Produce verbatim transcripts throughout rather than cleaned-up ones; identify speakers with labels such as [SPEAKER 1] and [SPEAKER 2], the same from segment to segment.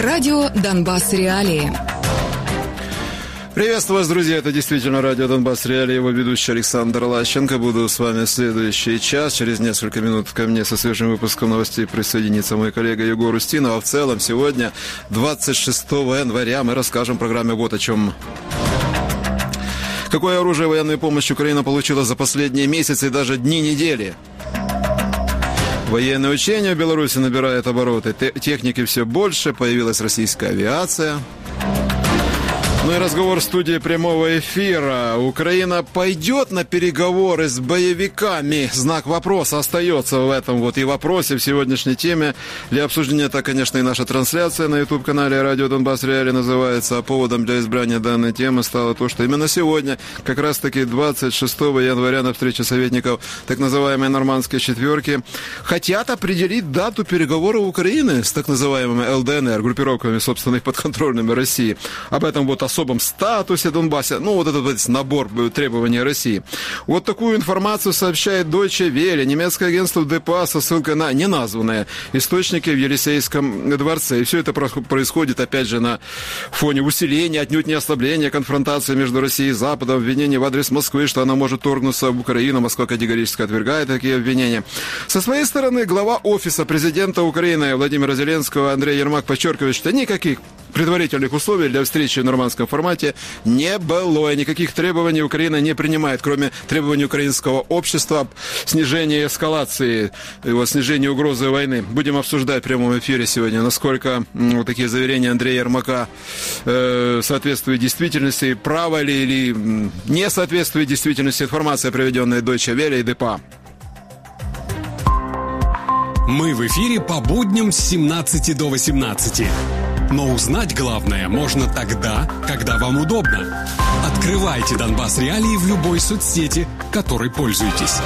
[SPEAKER 1] Радио «Донбасс. Реалии».
[SPEAKER 2] Приветствую вас, друзья. Это действительно радио «Донбасс. Реалии». Его ведущий Александр Лащенко. Буду с вами в следующий час. Через несколько минут ко мне со свежим выпуском новостей присоединится мой коллега Егор Устинов. А в целом сегодня, двадцать шестого января, мы расскажем в программе вот о чем. Какое оружие военной помощи Украина получила за последние месяцы и даже дни недели? Военные учения в Беларуси набирают обороты. Техники все больше. Появилась российская авиация. Ну и разговор в студии прямого эфира. Украина пойдет на переговоры с боевиками? Знак вопроса остается в этом вот и вопросе в сегодняшней теме. Для обсуждения это, конечно, и наша трансляция на YouTube-канале «Радио Донбасс Реалии» называется. А поводом для избрания данной темы стало то, что именно сегодня, как раз-таки двадцать шестого января, на встрече советников так называемой нормандской четверки, хотят определить дату переговоров Украины с так называемыми эл дэ эн эр, группировками, собственно, подконтрольными России. Об этом вот особом статусе Донбасса, ну вот этот вот набор требований России. Вот такую информацию сообщает Deutsche Welle, немецкое агентство дэ пэ а со ссылкой на неназванные источники в Елисейском дворце. И все это происходит, опять же, на фоне усиления, отнюдь не ослабления конфронтации между Россией и Западом, обвинений в адрес Москвы, что она может торгнуться в Украину. Москва категорически отвергает такие обвинения. Со своей стороны, глава офиса президента Украины Владимира Зеленского Андрей Ермак подчеркивает, что никаких предварительных условий для встречи в нормандском формате не было, и никаких требований Украина не принимает, кроме требований украинского общества, снижения эскалации, его снижения угрозы войны. Будем обсуждать в прямом эфире сегодня, насколько м, вот такие заверения Андрея Ермака э, соответствуют действительности, право ли или м, не соответствует действительности информация, приведенная Deutsche Welle и дэ пэ а.
[SPEAKER 3] Мы в эфире по будням с семнадцати до восемнадцати. Но узнать главное можно тогда, когда вам удобно. Открывайте «Донбасс Реалии» в любой соцсети, которой пользуетесь.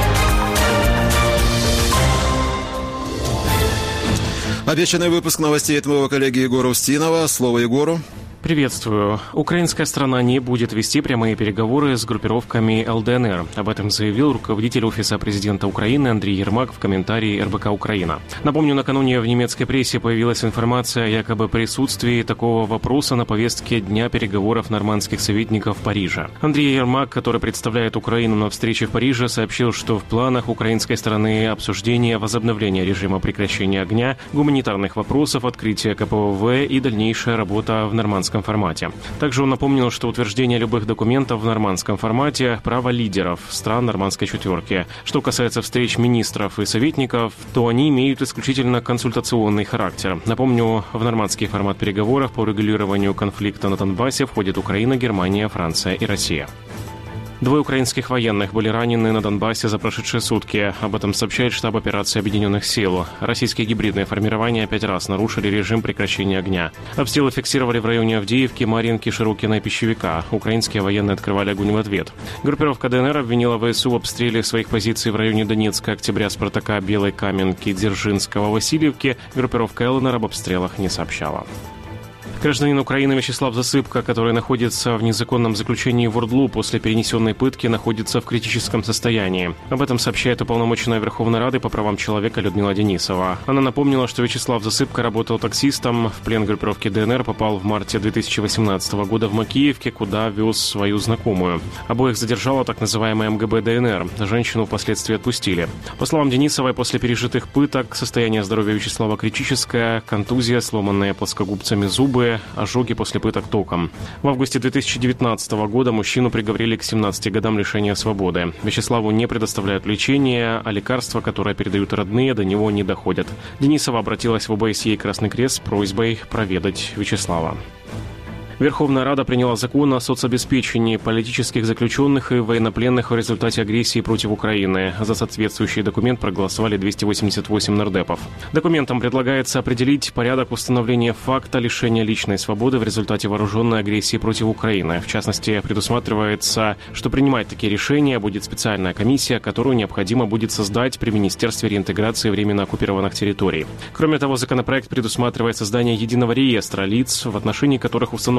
[SPEAKER 2] Обещанный выпуск новостей от моего коллеги Егора Устинова. Слово Егору.
[SPEAKER 4] Приветствую. Украинская сторона не будет вести прямые переговоры с группировками эл дэ эн эр. Об этом заявил руководитель Офиса президента Украины Андрей Ермак в комментарии эр бэ ка «Украина». Напомню, накануне в немецкой прессе появилась информация о якобы присутствии такого вопроса на повестке дня переговоров нормандских советников в Париже. Андрей Ермак, который представляет Украину на встрече в Париже, сообщил, что в планах украинской стороны обсуждение возобновления режима прекращения огня, гуманитарных вопросов, открытия ка пэ вэ вэ и дальнейшая работа в нормандском формате. Также он напомнил, что утверждение любых документов в нормандском формате – право лидеров стран нормандской четверки. Что касается встреч министров и советников, то они имеют исключительно консультационный характер. Напомню, в нормандский формат переговоров по регулированию конфликта на Донбассе входят Украина, Германия, Франция и Россия. Двое украинских военных были ранены на Донбассе за прошедшие сутки. Об этом сообщает штаб операции Объединенных сил. Российские гибридные формирования пять раз нарушили режим прекращения огня. Обстрелы фиксировали в районе Авдеевки, Марьинки, Широкина и Пищевика. Украинские военные открывали огонь в ответ. Группировка дэ эн эр обвинила вэ эс у в обстреле своих позиций в районе Донецка, Октября, Спартака, Белой Каменки, Дзержинского, Васильевки. Группировка эл эн эр об обстрелах не сообщала. Гражданин Украины Вячеслав Засыпка, который находится в незаконном заключении в ОРДЛУ после перенесенной пытки, находится в критическом состоянии. Об этом сообщает уполномоченная Верховной Рады по правам человека Людмила Денисова. Она напомнила, что Вячеслав Засыпка работал таксистом, в плен группировки дэ эн эр попал в марте две тысячи восемнадцатого года в Макеевке, куда вез свою знакомую. Обоих задержала так называемая эм гэ бэ дэ эн эр. Женщину впоследствии отпустили. По словам Денисовой, после пережитых пыток состояние здоровья Вячеслава критическое, контузия, сломанные плоскогубцами зубы, ожоги после пыток током. В августе две тысячи девятнадцатого года мужчину приговорили к семнадцати годам лишения свободы. Вячеславу не предоставляют лечения, а лекарства, которые передают родные, до него не доходят. Денисова обратилась в о бэ эс е и Красный Крест с просьбой проведать Вячеслава. Верховная Рада приняла закон о соцобеспечении политических заключенных и военнопленных в результате агрессии против Украины. За соответствующий документ проголосовали двести восемьдесят восемь нардепов. Документом предлагается определить порядок установления факта лишения личной свободы в результате вооруженной агрессии против Украины. В частности, предусматривается, что принимать такие решения будет специальная комиссия, которую необходимо будет создать при Министерстве реинтеграции временно оккупированных территорий. Кроме того, законопроект предусматривает создание единого реестра лиц, в отношении которых установлено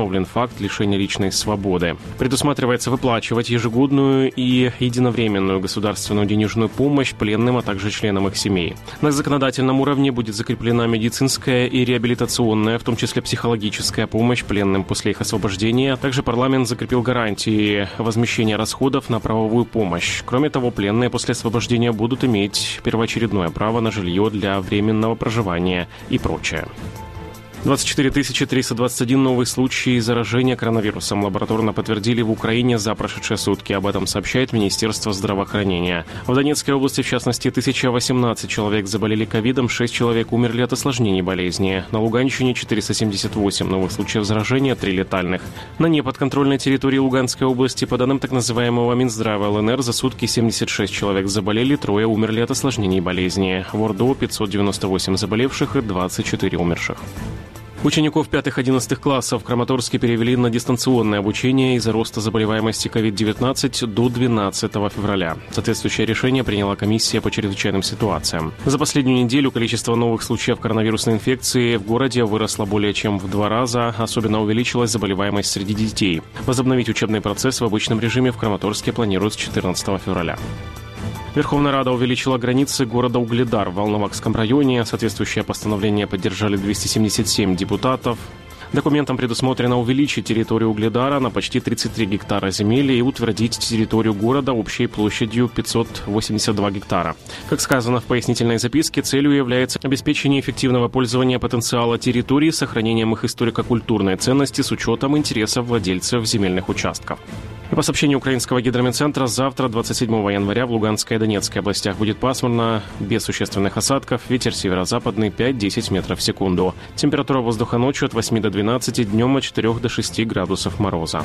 [SPEAKER 4] установлен факт лишения личной свободы. Предусматривается выплачивать ежегодную и единовременную государственную денежную помощь пленным, а также членам их семей. На законодательном уровне будет закреплена медицинская и реабилитационная, в том числе психологическая помощь пленным после их освобождения. Также парламент закрепил гарантии возмещения расходов на правовую помощь. Кроме того, пленные после освобождения будут иметь первоочередное право на жилье для временного проживания и прочее. двадцать четыре тысячи триста двадцать один новый случай заражения коронавирусом лабораторно подтвердили в Украине за прошедшие сутки. Об этом сообщает Министерство здравоохранения. В Донецкой области, в частности, тысяча восемнадцать человек заболели ковидом, шесть человек умерли от осложнений болезни. На Луганщине четыреста семьдесят восемь новых случаев заражения, три летальных. На неподконтрольной территории Луганской области, по данным так называемого Минздрава ЛНР, за сутки семьдесят шесть человек заболели, трое умерли от осложнений болезни. В Орду пятьсот девяносто восемь заболевших и двадцать четыре умерших. Учеников пятых-одиннадцатых классов в Краматорске перевели на дистанционное обучение из-за роста заболеваемости ковид девятнадцать до двенадцатого февраля. Соответствующее решение приняла комиссия по чрезвычайным ситуациям. За последнюю неделю количество новых случаев коронавирусной инфекции в городе выросло более чем в два раза. Особенно увеличилась заболеваемость среди детей. Возобновить учебный процесс в обычном режиме в Краматорске планируют с четырнадцатого февраля. Верховная Рада увеличила границы города Угледар в Волновахском районе. Соответствующее постановление поддержали двести семьдесят семь депутатов. Документом предусмотрено увеличить территорию Угледара на почти тридцать три гектара земли и утвердить территорию города общей площадью пятьсот восемьдесят два гектара. Как сказано в пояснительной записке, целью является обеспечение эффективного пользования потенциала территории с сохранением их историко-культурной ценности с учетом интересов владельцев земельных участков. И по сообщению Украинского гидрометцентра, завтра, двадцать седьмого января, в Луганской и Донецкой областях будет пасмурно, без существенных осадков, ветер северо-западный пять-десять метров в секунду. Температура воздуха ночью от восьми до двенадцати, днем от четырёх до шести градусов мороза.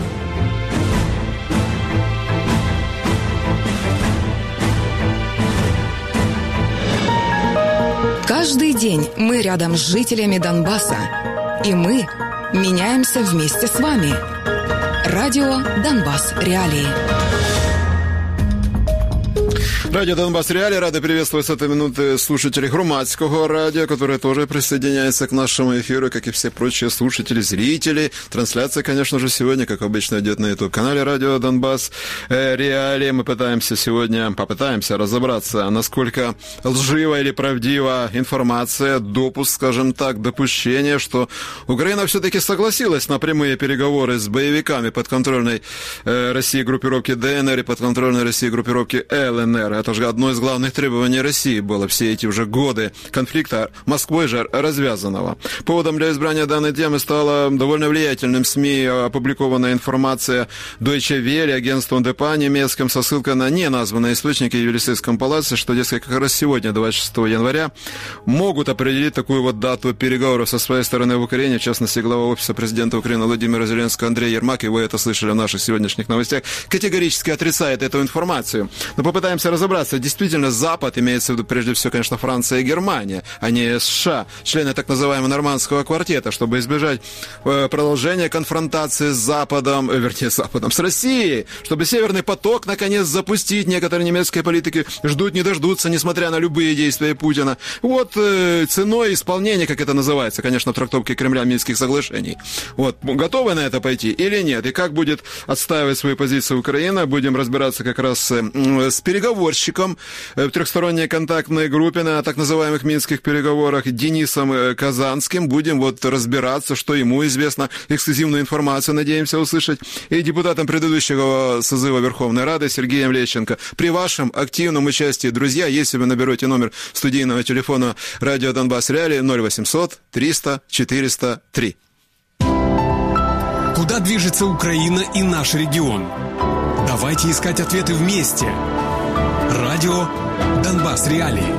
[SPEAKER 1] Каждый день мы рядом с жителями Донбасса. И мы меняемся вместе с вами. Радио «Донбасс. Реалии».
[SPEAKER 2] Радио «Донбасс. Реалии». Рады приветствовать с этой минуты слушателей Громадского радио, которые тоже присоединяются к нашему эфиру, как и все прочие слушатели, зрители. Трансляция, конечно же, сегодня, как обычно, идет на YouTube-канале Радио «Донбасс. Реалии». Мы пытаемся сегодня, попытаемся разобраться, насколько лжива или правдива информация, допуск, скажем так, допущение, что Украина все-таки согласилась на прямые переговоры с боевиками подконтрольной России группировки ДНР и подконтрольной России группировки ЛНР. Это же одно из главных требований России было все эти уже годы конфликта Москвой же развязанного. Поводом для избрания данной темы стала довольно влиятельным СМИ опубликованная информация Deutsche Welle, агентством ДПА немецким, со ссылкой на неназванные источники в Елисейском палаце, что, дескать, как раз сегодня, двадцать шестого января, могут определить такую вот дату переговоров со своей стороны в Украине, в частности, глава офиса президента Украины Владимира Зеленского Андрей Ермак, и вы это слышали в наших сегодняшних новостях, категорически отрицает эту информацию. Но попытаемся разобраться. Действительно, Запад, имеется в виду прежде всего, конечно, Франция и Германия, а не США, члены так называемого нормандского квартета, чтобы избежать э, продолжения конфронтации с Западом, э, вернее, с Западом, с Россией, чтобы Северный поток, наконец, запустить. Некоторые немецкие политики ждут, не дождутся, несмотря на любые действия Путина. Вот э, ценой исполнения, как это называется, конечно, в трактовке Кремля Минских соглашений. Вот, готовы на это пойти или нет? И как будет отстаивать свою позицию Украина? Будем разбираться как раз э, с переговорщиком в трехсторонней контактной группе на так называемых минских переговорах Денисом Казанским. Будем вот разбираться, что ему известно, эксклюзивную информацию надеемся услышать. И депутатом предыдущего созыва Верховной Рады Сергеем Лещенко. При вашем активном участии, друзья, если вы наберете номер студийного телефона Радио Донбасс Реалии ноль восемьсот триста четыреста три.
[SPEAKER 3] Куда движется Украина и наш регион? Давайте искать ответы вместе. Радио «Донбасс. Реалии».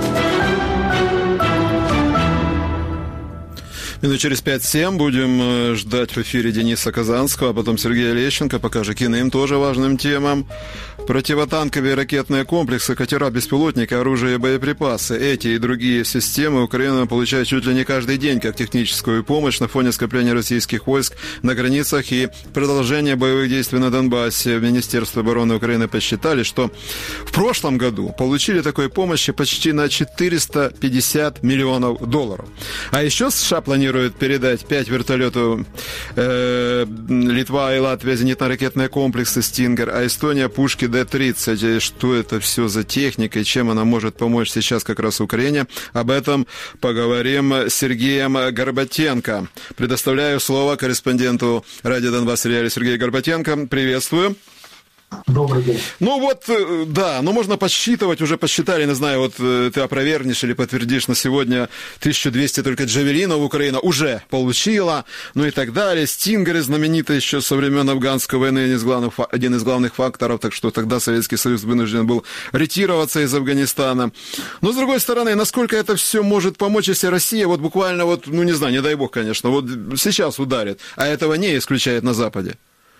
[SPEAKER 2] Минут через пять-семь будем ждать в эфире Дениса Казанского, а потом Сергея Лещенко, пока же к иным тоже важным темам. Противотанковые ракетные комплексы, катера, беспилотники, оружие и боеприпасы. Эти и другие системы Украина получает чуть ли не каждый день как техническую помощь на фоне скопления российских войск на границах и продолжения боевых действий на Донбассе. В Министерстве обороны Украины посчитали, что в прошлом году получили такой помощи почти на четыреста пятьдесят миллионов долларов. А еще США планируют передать пять вертолетов э, Литва и Латвия зенитно-ракетные комплексы «Стингер», а Эстония пушки Д тридцать. Что это все за техника и чем она может помочь сейчас как раз Украине? Об этом поговорим с Сергеем Горбатенко. Предоставляю слово корреспонденту радио «Донбасс Реалии» Сергею Горбатенко. Приветствую.
[SPEAKER 5] Добрый день.
[SPEAKER 2] Ну вот, да, ну можно подсчитывать, уже посчитали, не знаю, вот ты опровергнешь или подтвердишь, на сегодня тысяча двести только джавелинов Украина уже получила, ну и так далее. Стингеры знаменитые еще со времен афганской войны, один из главных, один из главных факторов, так что тогда Советский Союз вынужден был ретироваться из Афганистана. Но с другой стороны, насколько это все может помочь, если Россия вот буквально вот, ну не знаю, не дай бог, конечно, вот сейчас ударит, а этого не исключает на Западе?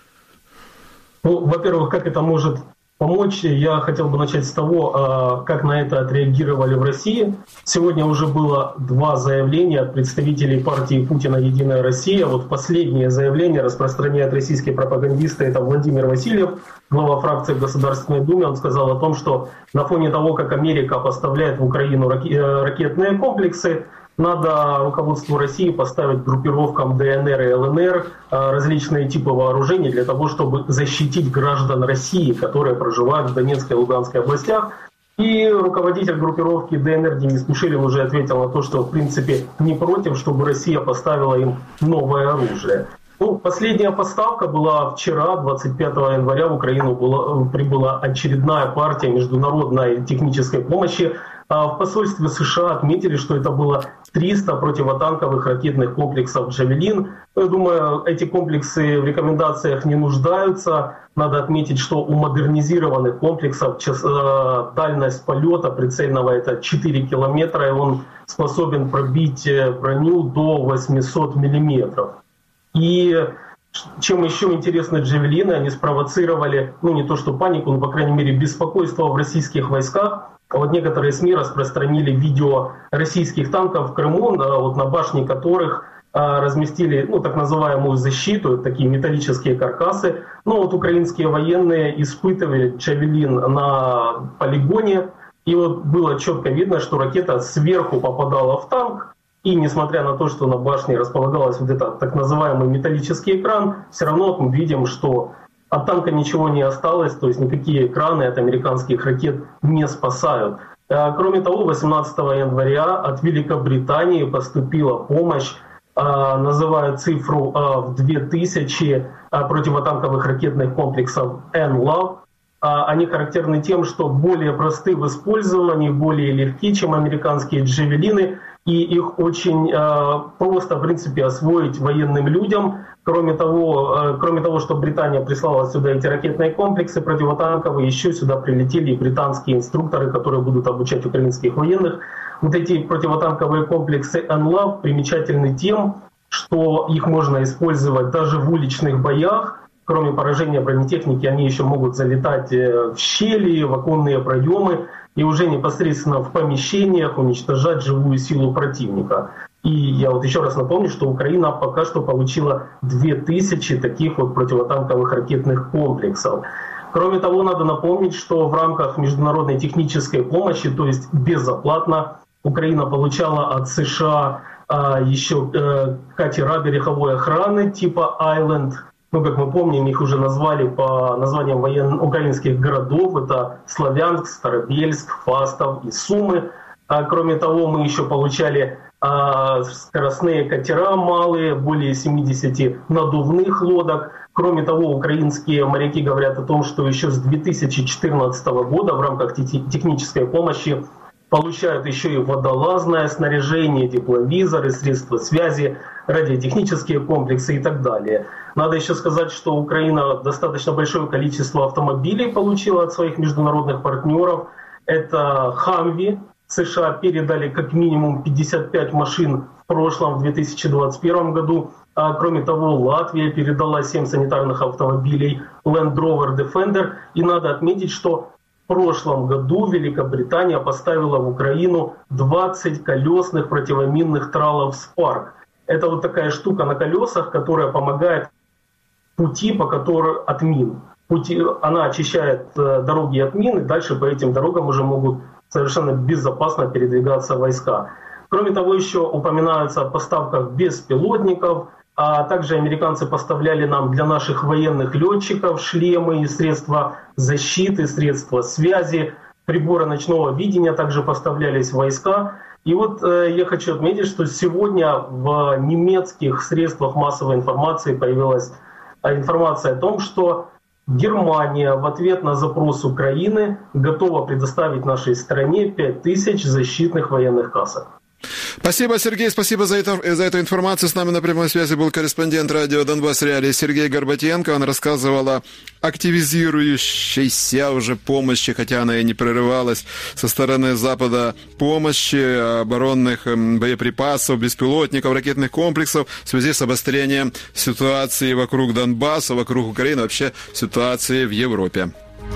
[SPEAKER 5] Ну, во-первых, как это может помочь, я хотел бы начать с того, как на это отреагировали в России. Сегодня уже было два заявления от представителей партии Путина «Единая Россия». Вот последнее заявление распространяет российские пропагандисты, это Владимир Васильев, глава фракции в Государственной Думе. Он сказал о том, что на фоне того, как Америка поставляет в Украину ракетные комплексы, надо руководству России поставить группировкам ДНР и ЛНР различные типы вооружений для того, чтобы защитить граждан России, которые проживают в Донецкой и Луганской областях. И руководитель группировки ДНР Денис Пушилин уже ответил на то, что в принципе не против, чтобы Россия поставила им новое оружие. Ну, последняя поставка была вчера, двадцать пятого января, в Украину была, прибыла очередная партия международной технической помощи. В посольстве США отметили, что это было триста противотанковых ракетных комплексов «Джавелин». Я думаю, эти комплексы в рекомендациях не нуждаются. Надо отметить, что у модернизированных комплексов дальность полета прицельного это четыре километра, и он способен пробить броню до восемьсот миллиметров. И чем еще интересны «Джавелины», они спровоцировали, ну не то что панику, но по крайней мере беспокойство в российских войсках. Вот некоторые СМИ распространили видео российских танков в Крыму, вот на башне которых разместили ну, так называемую защиту, такие металлические каркасы. Но вот украинские военные испытывали «Джавелин» на полигоне, и вот было четко видно, что ракета сверху попадала в танк, и несмотря на то, что на башне располагалась вот этот так называемый металлический экран, все равно мы видим, что от танка ничего не осталось, то есть никакие экраны от американских ракет не спасают. Кроме того, восемнадцатого января от Великобритании поступила помощь, называют цифру в две тысячи противотанковых ракетных комплексов «Энлав». Они характерны тем, что более просты в использовании, более легки, чем американские «Джавелины», и их очень э, просто, в принципе, освоить военным людям. Кроме того, э, кроме того, что Британия прислала сюда эти ракетные комплексы противотанковые, еще сюда прилетели и британские инструкторы, которые будут обучать украинских военных. Вот эти противотанковые комплексы «Энлав» примечательны тем, что их можно использовать даже в уличных боях. Кроме поражения бронетехники, они еще могут залетать в щели, в оконные проемы и уже непосредственно в помещениях уничтожать живую силу противника. И я вот еще раз напомню, что Украина пока что получила две тысячи таких вот противотанковых ракетных комплексов. Кроме того, надо напомнить, что в рамках международной технической помощи, то есть безоплатно, Украина получала от США а, еще а, катера береговой охраны типа «Айленд». Ну, как мы помним, их уже назвали по названиям военно- украинских городов. Это Славянск, Старобельск, Фастов и Сумы. А, кроме того, мы еще получали а, скоростные катера малые, более семьдесят надувных лодок. Кроме того, украинские моряки говорят о том, что еще с две тысячи четырнадцатого года в рамках те- технической помощи получают еще и водолазное снаряжение, тепловизоры, средства связи, радиотехнические комплексы и так далее. Надо еще сказать, что Украина достаточно большое количество автомобилей получила от своих международных партнеров. Это «Хамви», США передали как минимум пятьдесят пять машин в прошлом, в две тысячи двадцать первом году. А, кроме того, Латвия передала семь санитарных автомобилей Land Rover Defender. И надо отметить, что в прошлом году Великобритания поставила в Украину двадцать колесных противоминных тралов Spark. Это вот такая штука на колесах, которая помогает пути, по которым от мин. Пути, она очищает э, дороги от мин, и дальше по этим дорогам уже могут совершенно безопасно передвигаться войска. Кроме того, еще упоминаются о поставках беспилотников, а также американцы поставляли нам для наших военных летчиков шлемы и средства защиты, средства связи, приборы ночного видения также поставлялись в войска. И вот э, я хочу отметить, что сегодня в немецких средствах массовой информации появилась информация о том, что Германия в ответ на запрос Украины готова предоставить нашей стране пять тысяч защитных военных касок.
[SPEAKER 2] Спасибо, Сергей, спасибо за, это, за эту информацию. С нами на прямой связи был корреспондент радио «Донбасс Реалии» Сергей Горбатенко. Он рассказывал о активизирующейся уже помощи, хотя она и не прерывалась, со стороны Запада помощи, оборонных боеприпасов, беспилотников, ракетных комплексов в связи с обострением ситуации вокруг Донбасса, вокруг Украины, вообще ситуации в Европе.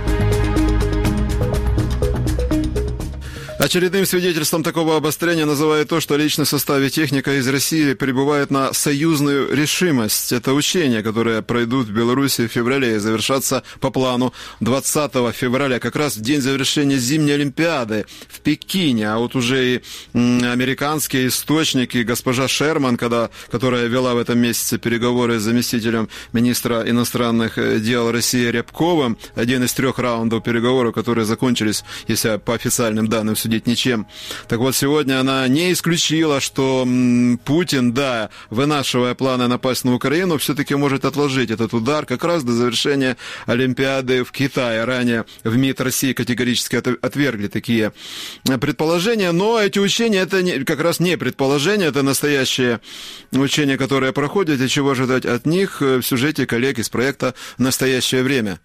[SPEAKER 2] Очередным свидетельством такого обострения называют то, что личный состав и техника из России прибывает на союзную решимость. Это учения, которые пройдут в Беларуси в феврале и завершатся по плану двадцатого февраля, как раз в день завершения зимней Олимпиады в Пекине. А вот уже и американские источники, госпожа Шерман, когда, которая вела в этом месяце переговоры с заместителем министра иностранных дел России Рябковым, один из трех раундов переговоров, которые закончились, если по официальным данным судить ничем. Так вот, сегодня она не исключила, что Путин, да, вынашивая планы напасть на Украину, все-таки может отложить этот удар как раз до завершения Олимпиады в Китае. Ранее в МИД России категорически отвергли такие предположения, но эти учения, это не, как раз не предположения, это настоящие учения, которые проходят, и чего ожидать от них в сюжете коллег из проекта «Настоящее время».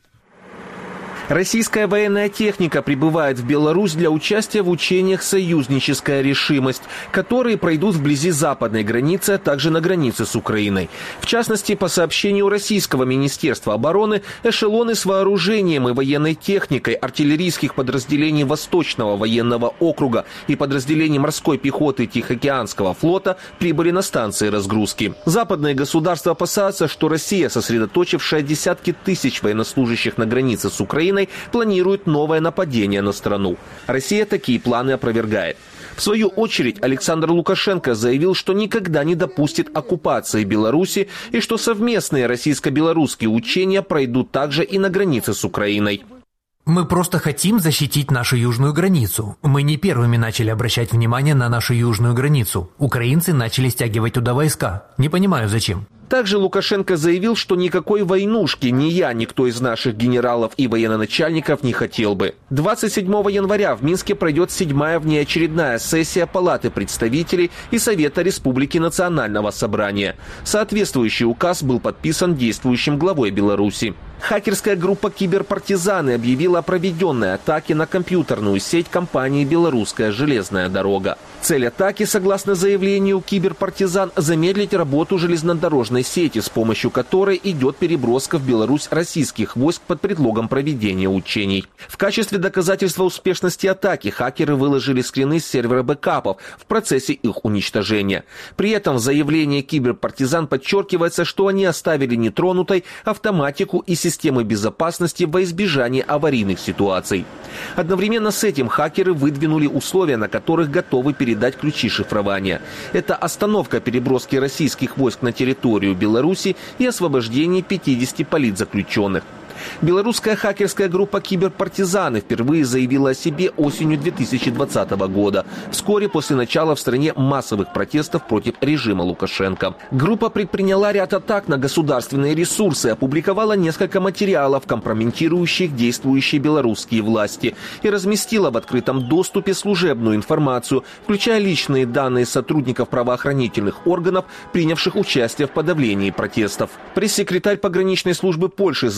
[SPEAKER 6] Российская военная техника прибывает в Беларусь для участия в учениях «Союзническая решимость», которые пройдут вблизи западной границы, а также на границе с Украиной. В частности, по сообщению Российского Министерства обороны, эшелоны с вооружением и военной техникой артиллерийских подразделений Восточного военного округа и подразделений морской пехоты Тихоокеанского флота прибыли на станции разгрузки. Западные государства опасаются, что Россия, сосредоточившая десятки тысяч военнослужащих на границе с Украиной, планирует новое нападение на страну. Россия такие планы опровергает. В свою очередь, Александр Лукашенко заявил, что никогда не допустит оккупации Беларуси и что совместные российско-белорусские учения пройдут также и на границе с Украиной.
[SPEAKER 7] Мы просто хотим защитить нашу южную границу. Мы не первыми начали обращать внимание на нашу южную границу. Украинцы начали стягивать туда войска. Не понимаю, зачем.
[SPEAKER 6] Также Лукашенко заявил, что никакой войнушки ни я, никто из наших генералов и военноначальников не хотел бы. двадцать седьмого января в Минске пройдет седьмая внеочередная сессия Палаты представителей и Совета Республики Национального собрания. Соответствующий указ был подписан действующим главой Беларуси. Хакерская группа «Киберпартизаны» объявила о проведенной атаке на компьютерную сеть компании «Белорусская железная дорога». Цель атаки, согласно заявлению «Киберпартизан», замедлить работу железнодорожной сети, с помощью которой идет переброска в Беларусь российских войск под предлогом проведения учений. В качестве доказательства успешности атаки хакеры выложили скрины с сервера бэкапов в процессе их уничтожения. При этом в заявлении «Киберпартизан» подчеркивается, что они оставили нетронутой автоматику и системы безопасности во избежание аварийных ситуаций. Одновременно с этим хакеры выдвинули условия, на которых готовы передать ключи шифрования. Это остановка переброски российских войск на территорию Беларуси и освобождение пятидесяти политзаключенных. Белорусская хакерская группа «Киберпартизаны» впервые заявила о себе осенью две тысячи двадцатого года, вскоре после начала в стране массовых протестов против режима Лукашенко. Группа предприняла ряд атак на государственные ресурсы, опубликовала несколько материалов, компрометирующих действующие белорусские власти, и разместила в открытом доступе служебную информацию, включая личные данные сотрудников правоохранительных органов, принявших участие в подавлении протестов. Пресс-секретарь пограничной службы Польши заявила, что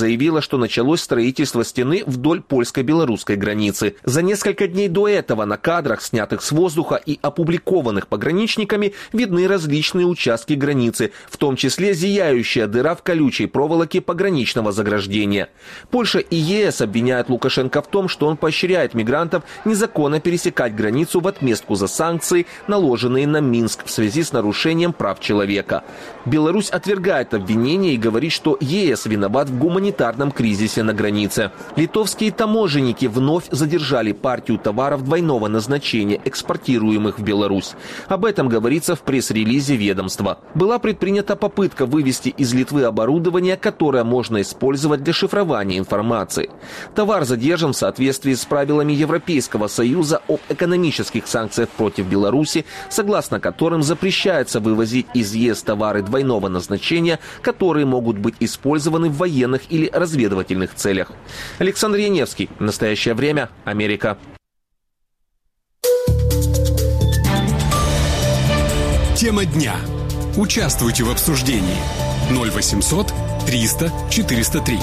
[SPEAKER 6] что началось строительство стены вдоль польско-белорусской границы. За несколько дней до этого на кадрах, снятых с воздуха и опубликованных пограничниками, видны различные участки границы, в том числе зияющая дыра в колючей проволоке пограничного заграждения. Польша и ЕС обвиняют Лукашенко в том, что он поощряет мигрантов незаконно пересекать границу в отместку за санкции, наложенные на Минск в связи с нарушением прав человека. Беларусь отвергает обвинения и говорит, что ЕС виноват в гуманитарном кризисе на границе. Литовские таможенники вновь задержали партию товаров двойного назначения, экспортируемых в Беларусь. Об этом говорится в пресс-релизе ведомства. Была предпринята попытка вывести из Литвы оборудование, которое можно использовать для шифрования информации. Товар задержан в соответствии с правилами Европейского Союза об экономических санкциях против Беларуси, согласно которым запрещается вывозить из ЕС товары двойного назначения, которые могут быть использованы в военных или разведывательных целях. Александр Яневский. В настоящее время. Америка.
[SPEAKER 3] Тема дня. Участвуйте в обсуждении. ноль восемьсот триста четыреста три.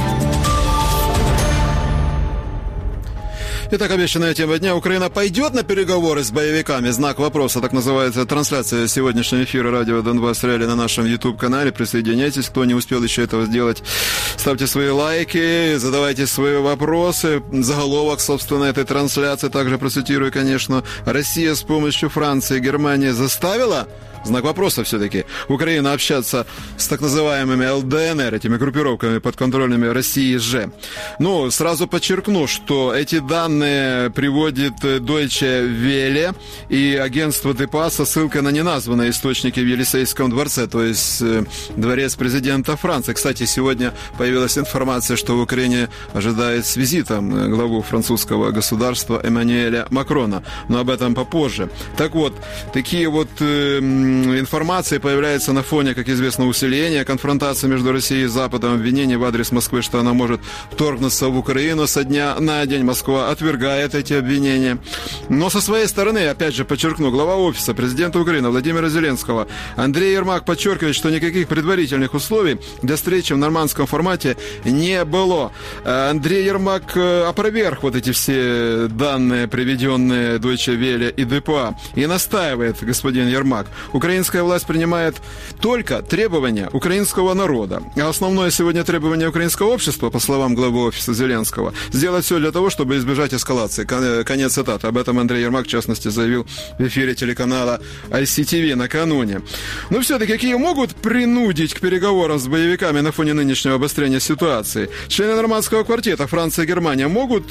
[SPEAKER 2] Итак, обещанная тема дня. Украина пойдет на переговоры с боевиками? Знак вопроса. Так называется трансляция сегодняшнего эфира радио Донбасс Реали на нашем YouTube-канале. Присоединяйтесь, кто не успел еще этого сделать. Ставьте свои лайки, задавайте свои вопросы. Заголовок, собственно, этой трансляции также процитирую, конечно. Россия с помощью Франции и Германии заставила, знак вопроса все-таки, Украину общаться с так называемыми эл дэ эн эр, этими группировками подконтрольными России же. Ну, сразу подчеркну, что эти данные приводит Deutsche Welle и агентство ДПА со ссылкой на неназванные источники в Елисейском дворце, то есть дворец президента Франции. Кстати, сегодня появилась информация, что в Украине ожидает с визитом главу французского государства Эммануэля Макрона, но об этом попозже. Так вот, такие вот информация появляется на фоне, как известно, усиления конфронтации между Россией и Западом, обвинений в адрес Москвы, что она может вторгнуться в Украину со дня на день. Москва отвергает эти обвинения. Но со своей стороны, опять же, подчеркну, глава офиса президента Украины Владимира Зеленского Андрей Ермак подчеркивает, что никаких предварительных условий для встречи в нормандском формате не было. Андрей Ермак опроверг вот эти все данные, приведенные Deutsche Welle и ДПА, и настаивает, господин Ермак, украинская власть принимает только требования украинского народа. А основное сегодня требование украинского общества, по словам главы офиса Зеленского, сделать все для того, чтобы избежать эскалации. Конец цитаты. Об этом Андрей Ермак, в частности, заявил в эфире телеканала ай си ти ви накануне. Но все-таки какие могут принудить к переговорам с боевиками на фоне нынешнего обострения ситуации? Члены нормандского квартета Франция и Германия могут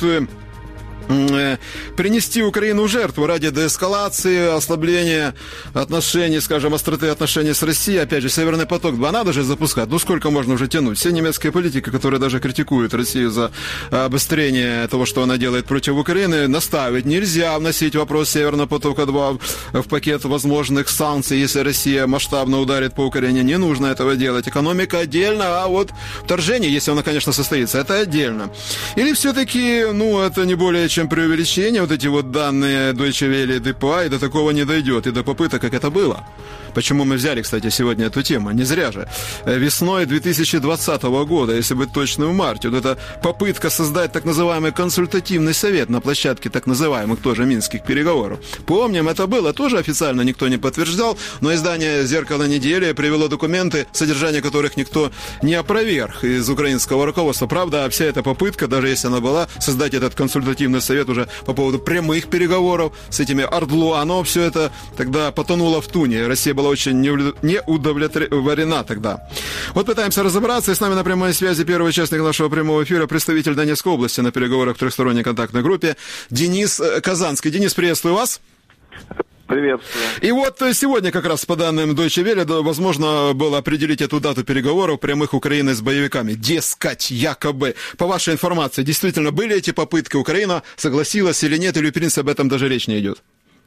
[SPEAKER 2] принести Украину в жертву ради деэскалации, ослабления отношений, скажем, остроты отношений с Россией. Опять же, Северный поток-два надо же запускать. Ну, сколько можно уже тянуть? Все немецкие политики, которые даже критикуют Россию за обострение того, что она делает против Украины, наставить. Нельзя вносить вопрос Северного потока-два в пакет возможных санкций, если Россия масштабно ударит по Украине. Не нужно этого делать. Экономика отдельно, а вот вторжение, если оно, конечно, состоится, это отдельно. Или все-таки, ну, это не более чем преувеличение, вот эти вот данные Deutsche Welle и ДПА, и до такого не дойдет, и до попыток, как это было. Почему мы взяли, кстати, сегодня эту тему? Не зря же. Весной две тысячи двадцатого года, если быть точным, в марте, вот эта попытка создать так называемый консультативный совет на площадке так называемых тоже минских переговоров. Помним, это было, тоже официально никто не подтверждал, но издание «Зеркало недели» привело документы, содержание которых никто не опроверг из украинского руководства. Правда, вся эта попытка, даже если она была, создать этот консультативный совет уже по поводу прямых переговоров с этими ОРДЛО, оно все это тогда потонуло в туне. Россия была очень не удовлетворена тогда. Вот пытаемся разобраться, и с нами на прямой связи первый участник нашего прямого эфира, представитель Донецкой области на переговорах в трехсторонней контактной группе Денис Казанский. Денис, приветствую вас.
[SPEAKER 8] Приветствую.
[SPEAKER 2] И вот сегодня как раз по данным Deutsche Welle возможно было определить эту дату переговоров прямых Украины с боевиками. Дескать, якобы. По вашей информации, действительно были эти попытки? Украина согласилась или нет? Или в принципе об этом даже речь не идет?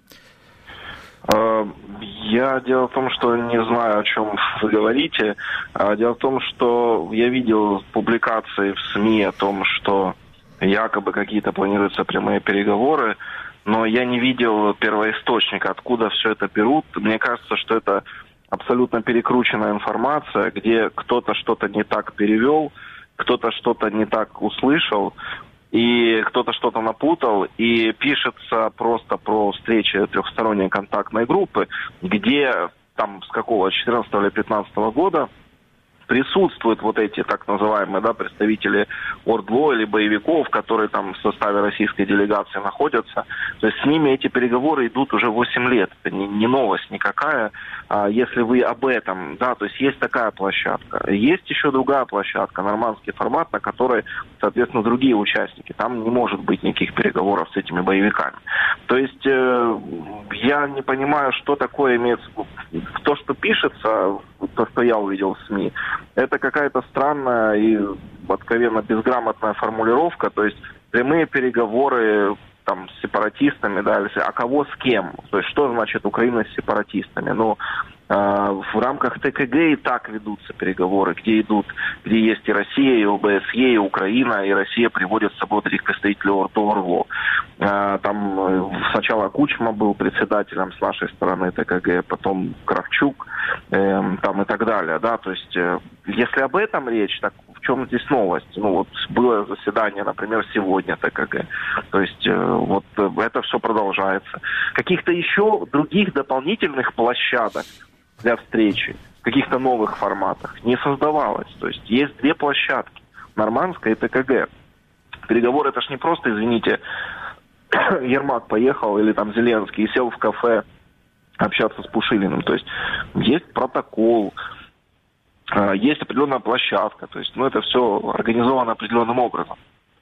[SPEAKER 8] Я дело в том, что не знаю, о чем вы говорите. Дело в том, что я видел публикации в СМИ о том, что якобы какие-то планируются прямые переговоры, но я не видел первоисточника, откуда все это берут. Мне кажется, что это абсолютно перекрученная информация, где кто-то что-то не так перевел. кто-то что-то не так услышал, и кто-то что-то напутал, и пишется просто про встречи трехсторонней контактной группы, где там с какого, четырнадцатого или пятнадцатого года присутствуют вот эти так называемые, да, представители ОРДЛО или боевиков, которые там в составе российской делегации находятся. То есть с ними эти переговоры идут уже восемь лет. Это не, не новость никакая. А если вы об этом, да, то есть есть такая площадка. Есть еще другая площадка, нормандский формат, на которой, соответственно, другие участники. Там не может быть никаких переговоров с этими боевиками. То есть э, я не понимаю, что такое имеется... То, что пишется, то, что я увидел в СМИ, это какая-то странная и откровенно безграмотная формулировка, то есть прямые переговоры там с сепаратистами, да, а кого с кем? То есть что значит Украина с сепаратистами? Ну, э, в рамках ТКГ и так ведутся переговоры, где идут, где есть и Россия, и ОБСЕ, и Украина, и Россия приводит с собой таких представителей ОРДЛО. Э, там сначала Кучма был председателем с нашей стороны ТКГ, потом Кравчук, э, там и так далее, да, то есть э, если об этом речь, так в чем здесь новость? Ну вот было заседание, например, сегодня ТКГ, то есть э, вот это все продолжается. Каких-то еще других дополнительных площадок для встречи, в каких-то новых форматах не создавалось. То есть есть две площадки, нормандская и ТКГ. Переговоры это ж не просто, извините, Ермак поехал или там Зеленский и сел в кафе общаться с Пушилиным. То есть есть протокол, есть определенная площадка. То есть, ну, это все организовано определенным образом.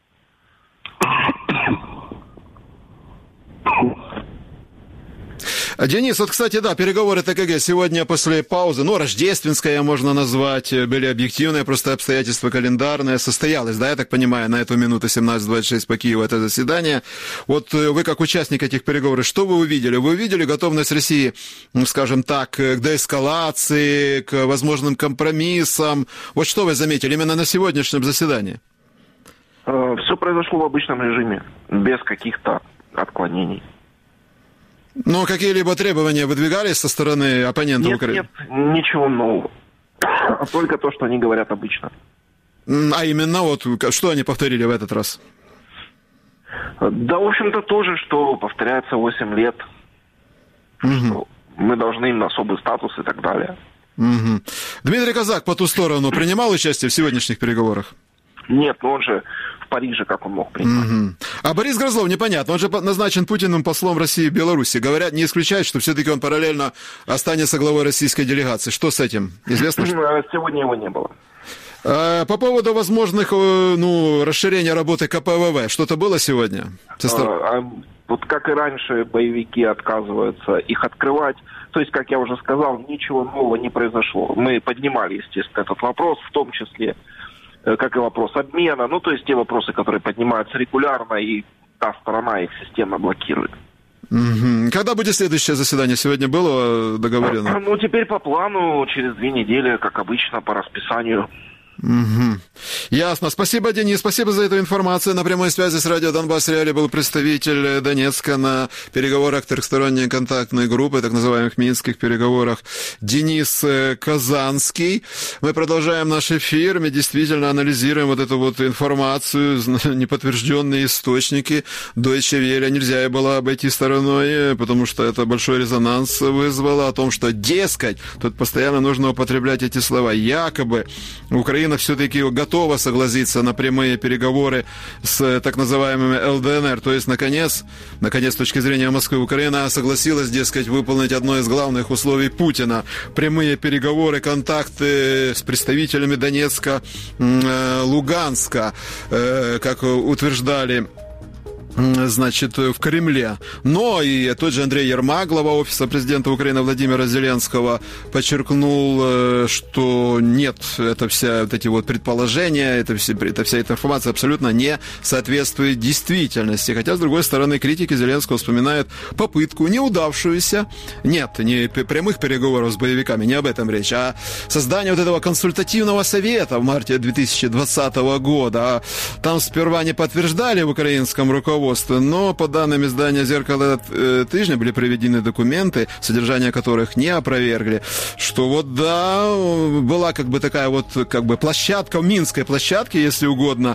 [SPEAKER 2] Денис, вот, кстати, да, переговоры ТКГ сегодня после паузы, ну, рождественская можно назвать, были объективные просто обстоятельства календарные, состоялось, да, я так понимаю, на эту минуту семнадцать двадцать шесть по Киеву это заседание. Вот вы как участник этих переговоров, что вы увидели? Вы увидели готовность России, ну, скажем так, к деэскалации, к возможным компромиссам? Вот что вы заметили именно на сегодняшнем заседании?
[SPEAKER 8] Все произошло в обычном режиме, без каких-то отклонений.
[SPEAKER 2] Но какие-либо требования выдвигались со стороны оппонентов Украины?
[SPEAKER 8] Нет, нет, ничего нового. Только то, что они говорят обычно.
[SPEAKER 2] А именно, вот, что они повторили в этот раз?
[SPEAKER 8] Да, в общем-то, тоже, что повторяется восемь лет. Угу. Что мы должны им особый статус и так далее.
[SPEAKER 2] Угу. Дмитрий Казак по ту сторону принимал участие в сегодняшних переговорах?
[SPEAKER 8] Нет, но он же в Париже, как он мог принимать.
[SPEAKER 2] Угу. А Борис Грызлов, непонятно, он же назначен Путиным послом России в Беларуси. Говорят, не исключают, что все-таки он параллельно останется главой российской делегации. Что с этим? Известно? Что...
[SPEAKER 8] Сегодня его не было.
[SPEAKER 2] По поводу возможных, ну, расширения работы ка пэ вэ вэ, что-то было сегодня?
[SPEAKER 8] А, а, вот как и раньше, боевики отказываются их открывать. То есть, как я уже сказал, ничего нового не произошло. Мы поднимали, естественно, этот вопрос, в том числе, как и вопрос обмена, ну, то есть те вопросы, которые поднимаются регулярно, и та сторона их системно блокирует.
[SPEAKER 2] Угу. Когда будет следующее заседание? Сегодня было договорено?
[SPEAKER 8] Ну, теперь по плану, через две недели, как обычно, по расписанию.
[SPEAKER 2] Угу. Ясно. Спасибо, Денис. Спасибо за эту информацию. На прямой связи с радио Донбасс Реалии был представитель Донецка на переговорах трехсторонней контактной группы, так называемых минских переговорах, Денис Казанский. Мы продолжаем наш эфир. Мы действительно анализируем вот эту вот информацию, неподтвержденные источники. Deutsche Welle нельзя было обойти стороной, потому что это большой резонанс вызвало о том, что, дескать, тут постоянно нужно употреблять эти слова, якобы Украина все-таки готова согласиться на прямые переговоры с так называемыми эл дэ эн эр. То есть, наконец, наконец, с точки зрения Москвы, Украина согласилась, дескать, выполнить одно из главных условий Путина. Прямые переговоры, контакты с представителями Донецка, Луганска, как утверждали, значит, в Кремле. Но и тот же Андрей Ермак, глава офиса президента Украины Владимира Зеленского, подчеркнул, что нет, это все вот эти вот предположения, это, все, это вся эта информация абсолютно не соответствует действительности. Хотя, с другой стороны, критики Зеленского вспоминают попытку, неудавшуюся, нет, не прямых переговоров с боевиками, не об этом речь, а создание вот этого консультативного совета в марте две тысячи двадцатого года. Там сперва не подтверждали в украинском руководстве, пост, но по данным издания «Зеркало тыжня» были приведены документы, содержание которых не опровергли, что вот да, была как бы такая вот как бы площадка, минской площадке, если угодно,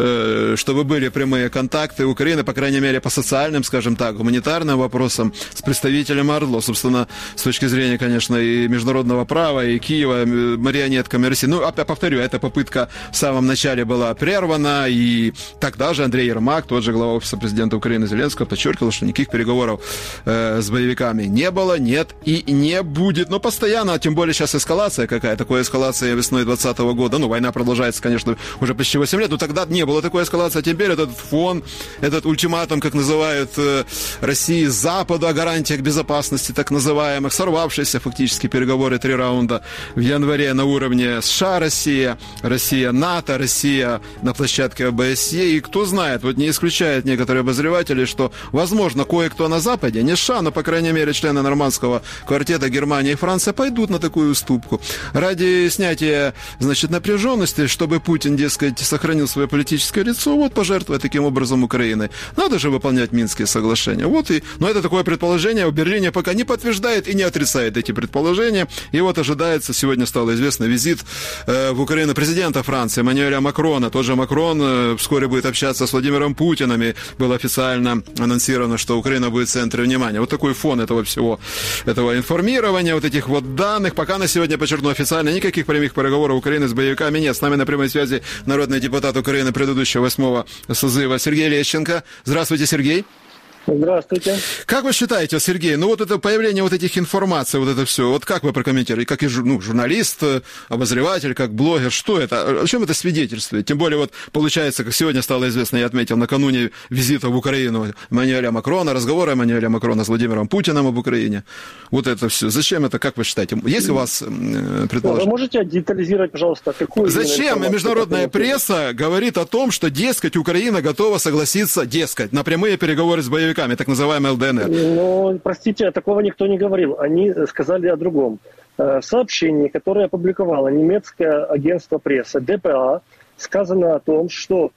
[SPEAKER 2] чтобы были прямые контакты Украины, по крайней мере, по социальным, скажем так, гуманитарным вопросам с представителем ОРДЛО. Собственно, с точки зрения, конечно, и международного права, и Киева, марионетками России. Ну, опять повторю, эта попытка в самом начале была прервана, и тогда же Андрей Ермак, тот же глава офиса президента Украины Зеленского, подчеркивал, что никаких переговоров э, с боевиками не было, нет и не будет. Но постоянно, тем более сейчас эскалация какая, такая эскалация весной двадцатого года, ну, война продолжается, конечно, уже почти восемь лет, но тогда не было такой эскалации, а теперь этот фон, этот ультиматум, как называют э, России с Запада о гарантиях безопасности, так называемых, сорвавшиеся фактически переговоры, три раунда в январе на уровне США, Россия, Россия, НАТО, Россия на площадке ОБСЕ, и кто знает, вот не исключает некоторые обозреватели, что, возможно, кое-кто на Западе, не США, но, по крайней мере, члены нормандского квартета Германия и Франция пойдут на такую уступку. Ради снятия, значит, напряженности, чтобы Путин, дескать, сохранил свое политическое лицо, вот пожертвуя таким образом Украиной. Надо же выполнять Минские соглашения. Вот и, но это такое предположение, в Берлине пока не подтверждает и не отрицает эти предположения. И вот ожидается, сегодня стало известно, визит э, в Украину президента Франции Эммануэля Макрона. Тот же Макрон э, вскоре будет общаться с Владимиром Путиным, и было официально анонсировано, что Украина будет в центре внимания. Вот такой фон этого всего, этого информирования, вот этих вот данных. Пока на сегодня, подчеркну, официально никаких прямых переговоров Украины с боевиками нет. С нами на прямой связи народный депутат Украины предыдущего восьмого созыва Сергей Лещенко. Здравствуйте, Сергей.
[SPEAKER 9] Здравствуйте.
[SPEAKER 2] Как вы считаете, Сергей, ну вот это появление вот этих информаций, вот это все, вот как вы прокомментируете, как и ну, журналист, обозреватель, как блогер, что это, о чем это свидетельствует? Тем более вот получается, как сегодня стало известно, я отметил, накануне визита в Украину Эммануэля Макрона, разговора Эммануэля Макрона с Владимиром Путиным об Украине, вот это все, зачем это, как вы считаете? Есть у вас предположение?
[SPEAKER 9] Вы можете детализировать, пожалуйста, какую...
[SPEAKER 2] Зачем международная пресса говорит о том, что, дескать, Украина готова согласиться, дескать, на прямые переговоры с боевиками, так называемый ЛДНР?
[SPEAKER 9] Ну, простите, такого никто не говорил. Они сказали о другом. В сообщении, которое опубликовало немецкое агентство прессы дэ пэ а, сказано о том, что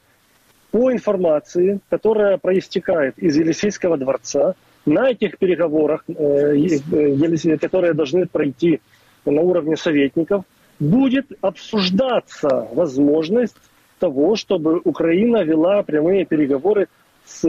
[SPEAKER 9] по информации, которая проистекает из Елисейского дворца, на этих переговорах, которые должны пройти на уровне советников, будет обсуждаться возможность того, чтобы Украина вела прямые переговоры с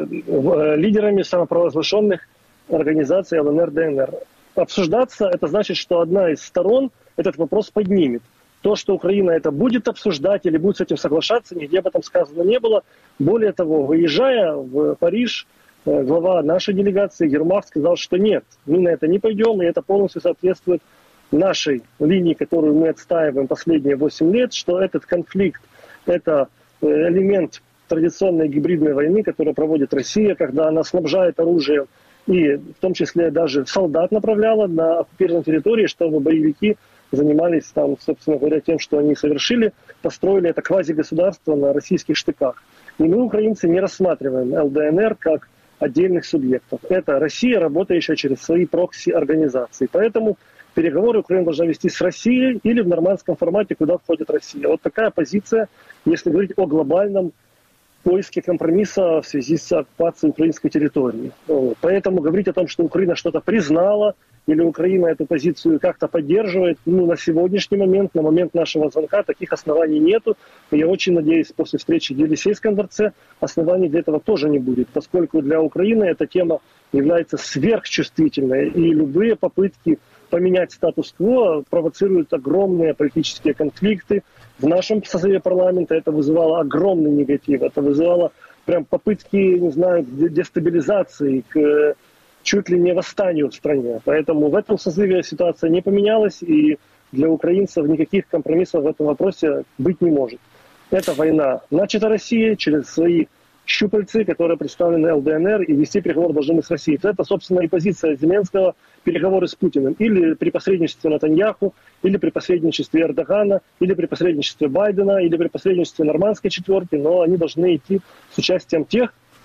[SPEAKER 9] лидерами самопровозглашенных организаций эл эн эр дэ эн эр. Обсуждаться, это значит, что одна из сторон этот вопрос поднимет. То, что Украина это будет обсуждать или будет с этим соглашаться, нигде об этом сказано не было. Более того, выезжая в Париж, глава нашей делегации Ермак сказал, что нет, мы на это не пойдем, и это полностью соответствует нашей линии, которую мы отстаиваем последние восемь лет, что этот конфликт – это элемент традиционной гибридной войны, которую проводит Россия, когда она снабжает оружием и в том числе даже солдат направляла на оккупированные территории, чтобы боевики занимались там, собственно говоря, тем, что они совершили, построили это квазигосударство на российских штыках. И мы, украинцы, не рассматриваем эл дэ эн эр как отдельных субъектов. Это Россия, работающая через свои прокси-организации. Поэтому переговоры Украина должна вести с Россией или в нормандском формате, куда входит Россия. Вот такая позиция, если говорить о глобальном поиске компромисса в связи с оккупацией украинской территории. Поэтому говорить о том, что Украина что-то признала или Украина эту позицию как-то поддерживает, ну, на сегодняшний момент, на момент нашего звонка, таких оснований нету. И я очень надеюсь, после встречи в Елисейском дворце оснований для этого тоже не будет, поскольку для Украины эта тема является сверхчувствительной, и любые попытки поменять статус-кво провоцируют огромные политические конфликты. В нашем созыве парламента это вызывало огромный негатив, это вызывало прям попытки, не знаю, дестабилизации, к чуть ли не восстанию в стране. Поэтому в этом созыве ситуация не поменялась, и для украинцев никаких компромиссов в этом вопросе быть не может. Это война начата Россией через свои щупальцы, которые представлены эл дэ эн эр, и вести переговоры должны мы с Россией. Это, собственно, и позиция Зеленского, переговоры с Путиным. Или при посредничестве Нетаньяху, или при посредничестве Эрдогана, или при посредничестве Байдена, или при посредничестве нормандской четверки, но они должны идти с участием тех,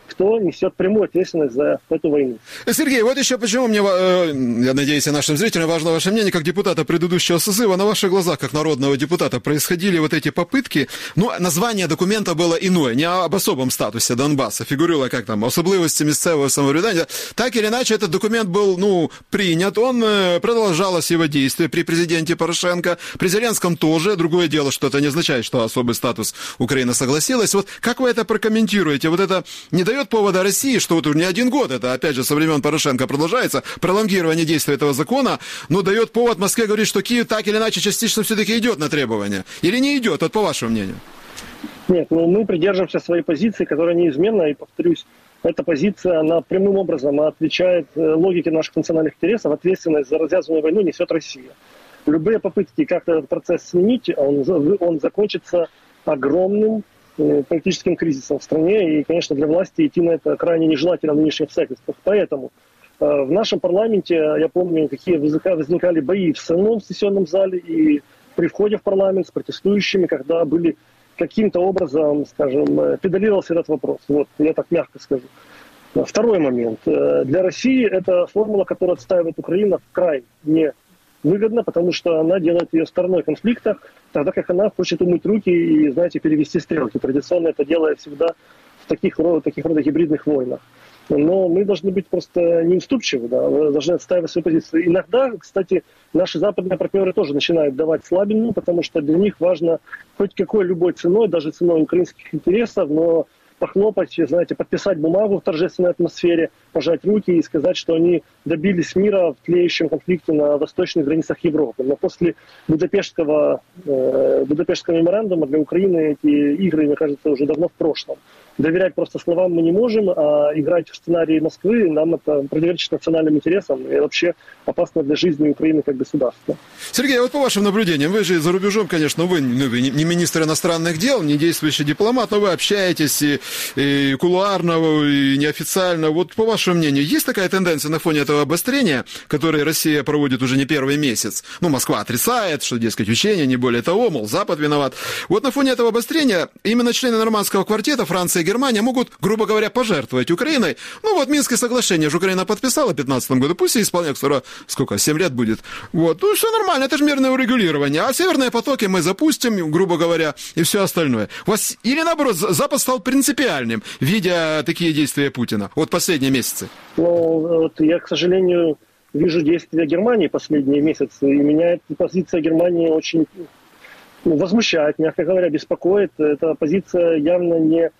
[SPEAKER 9] кто несет прямую ответственность за эту войну.
[SPEAKER 2] Сергей, вот еще почему мне, я надеюсь, и нашим зрителям важно ваше мнение, как депутата предыдущего созыва, на ваших глазах, как народного депутата, происходили вот эти попытки, ну, название документа было иное, не об особом статусе Донбасса, фигурировало как там, особливости місцевого самоврядування. Так или иначе, этот документ был, ну, принят, он продолжалось его действие при президенте Порошенко, при Зеленском тоже, другое дело, что это не означает, что особый статус Украина согласилась. Вот как вы это прокомментируете? Вот это не дает повода России, что вот уже не один год, это опять же со времен Порошенко продолжается, пролонгирование действия этого закона, но дает повод Москве говорить, что Киев так или иначе частично все-таки идет на требования. Или не идет, вот по вашему мнению?
[SPEAKER 9] Нет, ну мы придерживаемся своей позиции, которая неизменна, и повторюсь, эта позиция, она прямым образом отвечает логике наших национальных интересов, ответственность за развязанную войну несет Россия. Любые попытки как-то этот процесс сменить, он, он закончится огромным политическим кризисом в стране, и, конечно, для власти идти на это крайне нежелательно в нынешних обстоятельствах. Поэтому э, в нашем парламенте, я помню, какие возникали бои в самом сессионном зале и при входе в парламент с протестующими, когда были каким-то образом, скажем, педалировался этот вопрос. Вот, я так мягко скажу. Второй момент. Для России это формула, которую отстаивает Украина, крайне не выгодно, потому что она делает ее стороной конфликта, тогда как она хочет умыть руки и, знаете, перевести стрелки. Традиционно это делает всегда в таких, таких рода гибридных войнах. Но мы должны быть просто неуступчивы, да, мы должны отстаивать свою позицию. Иногда, кстати, наши западные партнеры тоже начинают давать слабину, потому что для них важно хоть какой любой ценой, даже ценой украинских интересов, но похлопать, знаете, подписать бумагу в торжественной атмосфере, пожать руки и сказать, что они добились мира в тлеющем конфликте на восточных границах Европы. Но после Будапештского, э, Будапештского меморандума для Украины эти игры, мне кажется, уже давно в прошлом. Доверять просто словам мы не можем, а играть в сценарии Москвы нам это противоречит национальным интересам и вообще опасно для жизни Украины как государства.
[SPEAKER 2] Сергей, вот по вашим наблюдениям, вы же за рубежом, конечно, вы не министр иностранных дел, не действующий дипломат, но вы общаетесь и, и кулуарно, и неофициально. Вот по вашему мнению, есть такая тенденция на фоне этого обострения, которое Россия проводит уже не первый месяц? Ну, Москва отрицает, что, дескать, учения, не более того, мол, Запад виноват. Вот на фоне этого обострения именно члены нормандского квартета, Франция и Германия, могут, грубо говоря, пожертвовать Украиной. Ну, вот Минское соглашение же Украина подписала в две тысячи пятнадцатом году, пусть и исполняет, скоро, сколько, семь лет будет. Вот, ну, все нормально, это же мирное урегулирование. А северные потоки мы запустим, грубо говоря, и все остальное. У вас, или наоборот, Запад стал принципиальным, видя такие действия Путина, вот последние месяцы?
[SPEAKER 9] Ну, вот я, к сожалению, вижу действия Германии последние месяцы, и меня эта позиция Германии очень, ну, возмущает, мягко говоря, беспокоит. Эта позиция явно не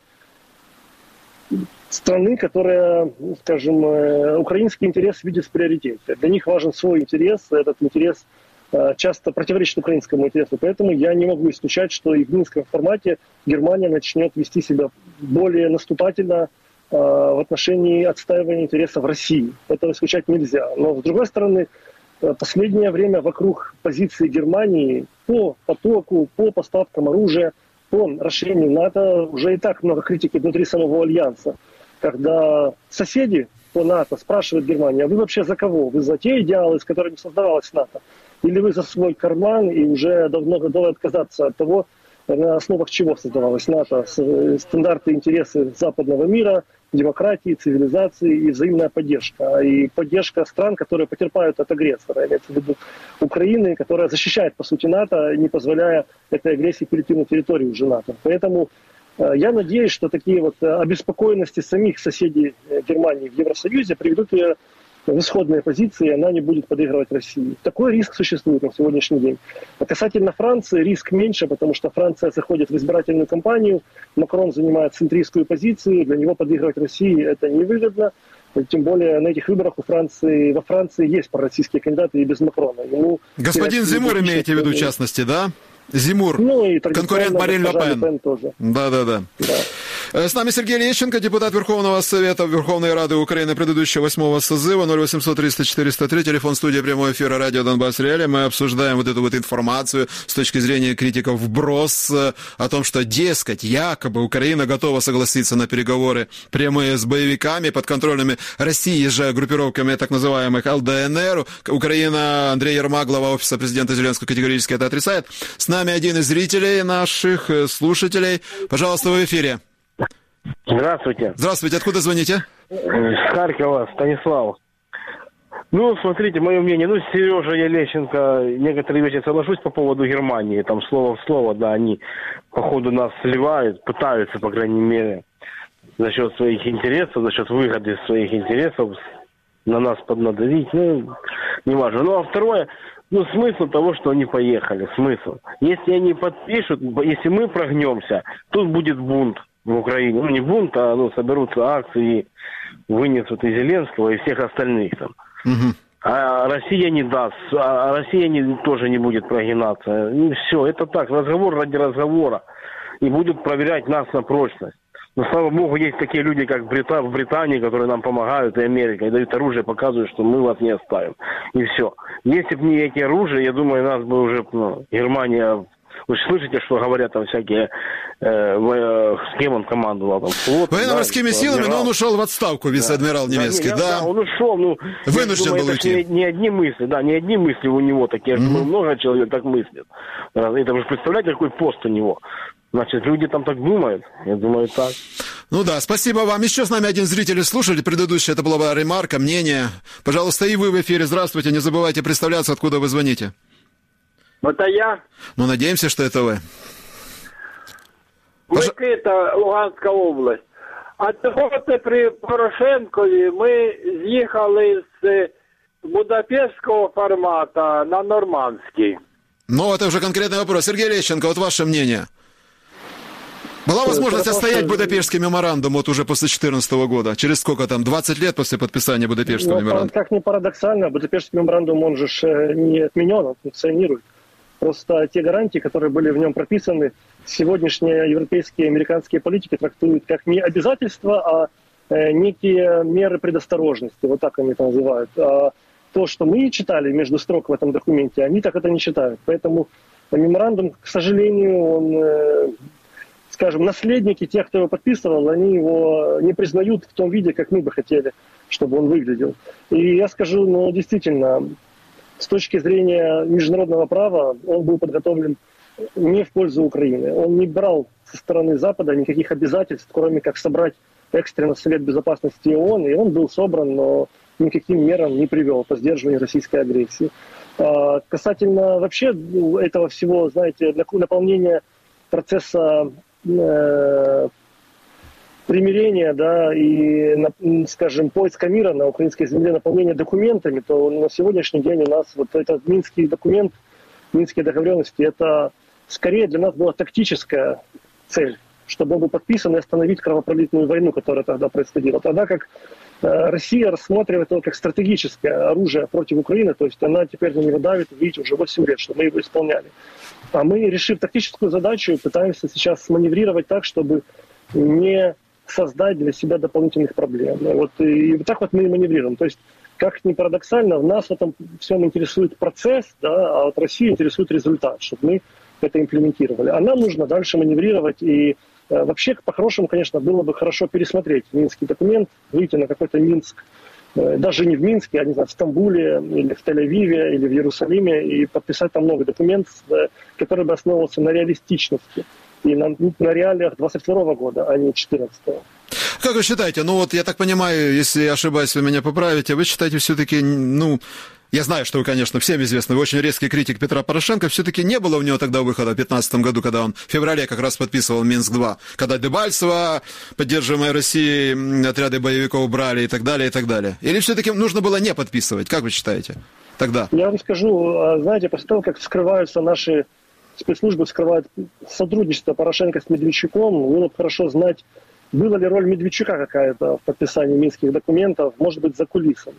[SPEAKER 9] страны, которая, скажем, украинский интерес видит в приоритете. Для них важен свой интерес, этот интерес часто противоречит украинскому интересу. Поэтому я не могу исключать, что и в минском формате Германия начнет вести себя более наступательно в отношении отстаивания интересов России. Этого исключать нельзя. Но, с другой стороны, последнее время вокруг позиции Германии по потоку, по поставкам оружия, по расширению НАТО уже и так много критики внутри самого Альянса. Когда соседи по НАТО спрашивают Германию, а вы вообще за кого? Вы за те идеалы, с которыми создавалась НАТО? Или вы за свой карман и уже давно готовы отказаться от того, на основах чего создавалась НАТО? Стандарты, интересы западного мира, демократии, цивилизации и взаимная поддержка. И поддержка стран, которые потерпают от агрессора. Имеется в виду Украины, которая защищает, по сути, НАТО, не позволяя этой агрессии перейти на территорию уже НАТО. Поэтому я надеюсь, что такие вот обеспокоенности самих соседей Германии в Евросоюзе приведут ее в исходные позиции, и она не будет подыгрывать России. Такой риск существует на сегодняшний день. А касательно Франции, риск меньше, потому что Франция заходит в избирательную кампанию, Макрон занимает центристскую позицию, для него подыгрывать России это невыгодно. Тем более на этих выборах у Франции, во Франции есть пророссийские кандидаты и без Макрона. Ему
[SPEAKER 2] господин Земур имеете в виду, в частности, да? Земур,
[SPEAKER 9] ну, и
[SPEAKER 2] конкурент Марин Ле Пен. Да-да-да. С нами Сергей Лещенко, депутат Верховного Совета Верховной Рады Украины предыдущего восьмого созыва, ноль восемьсот триста четыреста три, телефон студии прямого эфира радио Донбасс Реалии. Мы обсуждаем вот эту вот информацию с точки зрения критиков вброс о том, что, дескать, якобы Украина готова согласиться на переговоры прямые с боевиками, подконтрольными России же группировками так называемых эл дэ эн эр. Украина, Андрей Ермак, глава офиса президента Зеленского, категорически это отрицает. С нами один из зрителей наших, слушателей. Пожалуйста, вы в эфире.
[SPEAKER 10] Здравствуйте.
[SPEAKER 2] Здравствуйте, откуда звоните?
[SPEAKER 10] С Харькова, Станислав. Ну, смотрите, мое мнение, ну, Сережа Ялещенко, некоторые вещи соглашусь по поводу Германии, там слово в слово, да, они, походу, нас сливают, пытаются, по крайней мере, за счет своих интересов, за счет выгоды своих интересов на нас поднадавить, ну, не важно. Ну, а второе, ну, смысл того, что они поехали, смысл. Если они подпишут, если мы прогнемся, тут будет бунт в Украине. Ну, не бунт, а, ну, соберутся акции и вынесут и Зеленского, и всех остальных там. Угу. А Россия не даст, а Россия не, тоже не будет прогинаться. И все, это так, разговор ради разговора. И будут проверять нас на прочность. Но, слава богу, есть такие люди, как Брита... в Британии, которые нам помогают, и Америка, и дают оружие, показывают, что мы вас не оставим. И все. Если бы не эти оружия, я думаю, нас бы уже, ну, Германия... Вы же слышите, что говорят там всякие... Э, в, с кем он командовал? Там, флот,
[SPEAKER 2] военно-морскими да, силами, адмирал. Но он ушел в отставку, вице-адмирал да. немецкий, да, да.
[SPEAKER 10] Да, он ушел, ну...
[SPEAKER 2] Вынужден
[SPEAKER 10] думаю,
[SPEAKER 2] был
[SPEAKER 10] это
[SPEAKER 2] уйти.
[SPEAKER 10] Не, не одни мысли, да, не одни мысли у него такие, mm-hmm. что много человек так мыслят. Это вы же представляете, какой пост у него? Значит, люди там так думают. Я думаю, так.
[SPEAKER 2] Ну да, спасибо вам. Еще с нами один зритель слушали предыдущий. Это была ремарка, мнение. Пожалуйста, и вы в эфире. Здравствуйте. Не забывайте представляться, откуда вы звоните.
[SPEAKER 11] Это я.
[SPEAKER 2] Ну, надеемся, что это вы.
[SPEAKER 11] Микита, Луганська область. А сьогодні при Порошенкові ми з'їхали з Будапештського формату на Нормандський.
[SPEAKER 2] Ну, это уже конкретный вопрос. Сергей Лещенко, вот ваше мнение. Была возможность отстоять Будапештский меморандум вот уже после две тысячи четырнадцатого года? Через сколько там? двадцать лет после подписания Будапештского ну, меморандума?
[SPEAKER 9] Как ни парадоксально, Будапештский меморандум, он же не отменен, он функционирует. Просто те гарантии, которые были в нем прописаны, сегодняшние европейские и американские политики трактуют как не обязательства, а э, некие меры предосторожности. Вот так они это называют. А то, что мы читали между строк в этом документе, они так это не считают. Поэтому меморандум, к сожалению, он, э, скажем, наследники тех, кто его подписывал, они его не признают в том виде, как мы бы хотели, чтобы он выглядел. И я скажу, ну, действительно, с точки зрения международного права, он был подготовлен не в пользу Украины. Он не брал со стороны Запада никаких обязательств, кроме как собрать экстренно Совет Безопасности ООН, и он был собран, но никаким мерам не привел по сдерживанию российской агрессии. А касательно вообще этого всего, знаете, для наполнения процесса э, примирения, да, и, скажем, поиска мира на украинской земле, наполнения документами, то на сегодняшний день у нас вот этот минский документ, минские договоренности, это скорее для нас была тактическая цель, чтобы он был подписан и остановить кровопролитную войну, которая тогда происходила. Тогда как э, Россия рассматривает его как стратегическое оружие против Украины, то есть она теперь на него давит, видите, уже восемь лет, что мы его исполняли. А мы, решив тактическую задачу, пытаемся сейчас маневрировать так, чтобы не создать для себя дополнительных проблем. Вот, и вот так вот мы и маневрируем. То есть, как ни парадоксально, нас в этом всем интересует процесс, да, а вот Россию интересует результат, чтобы мы это имплементировали. А нам нужно дальше маневрировать. И э, вообще, по-хорошему, конечно, было бы хорошо пересмотреть Минский документ, выйти на какой-то Минск, э, даже не в Минске, а не знаю, в Стамбуле, или в Тель-Авиве, или в Иерусалиме, и подписать там новый документ, э, который бы основывался на реалистичности. И на, на реалиях двадцать второго года, а не четырнадцатого.
[SPEAKER 2] Как вы считаете, ну вот я так понимаю, если я ошибаюсь, вы меня поправите, вы считаете все-таки, ну, я знаю, что вы, конечно, всем известны, вы очень резкий критик Петра Порошенко, все-таки не было у него тогда выхода в две тысячи пятнадцатом году, когда он в феврале как раз подписывал Минск-два, когда Дебальцево, поддерживаемые Россией отряды боевиков брали и так далее, и так далее. Или все-таки нужно было не подписывать, как вы считаете тогда?
[SPEAKER 9] Я вам скажу, знаете, после того, как вскрываются наши спецслужбы, вскрывают сотрудничество Порошенко с Медведчуком, было бы хорошо знать, была ли роль Медведчука какая-то в подписании минских документов, может быть, за кулисами.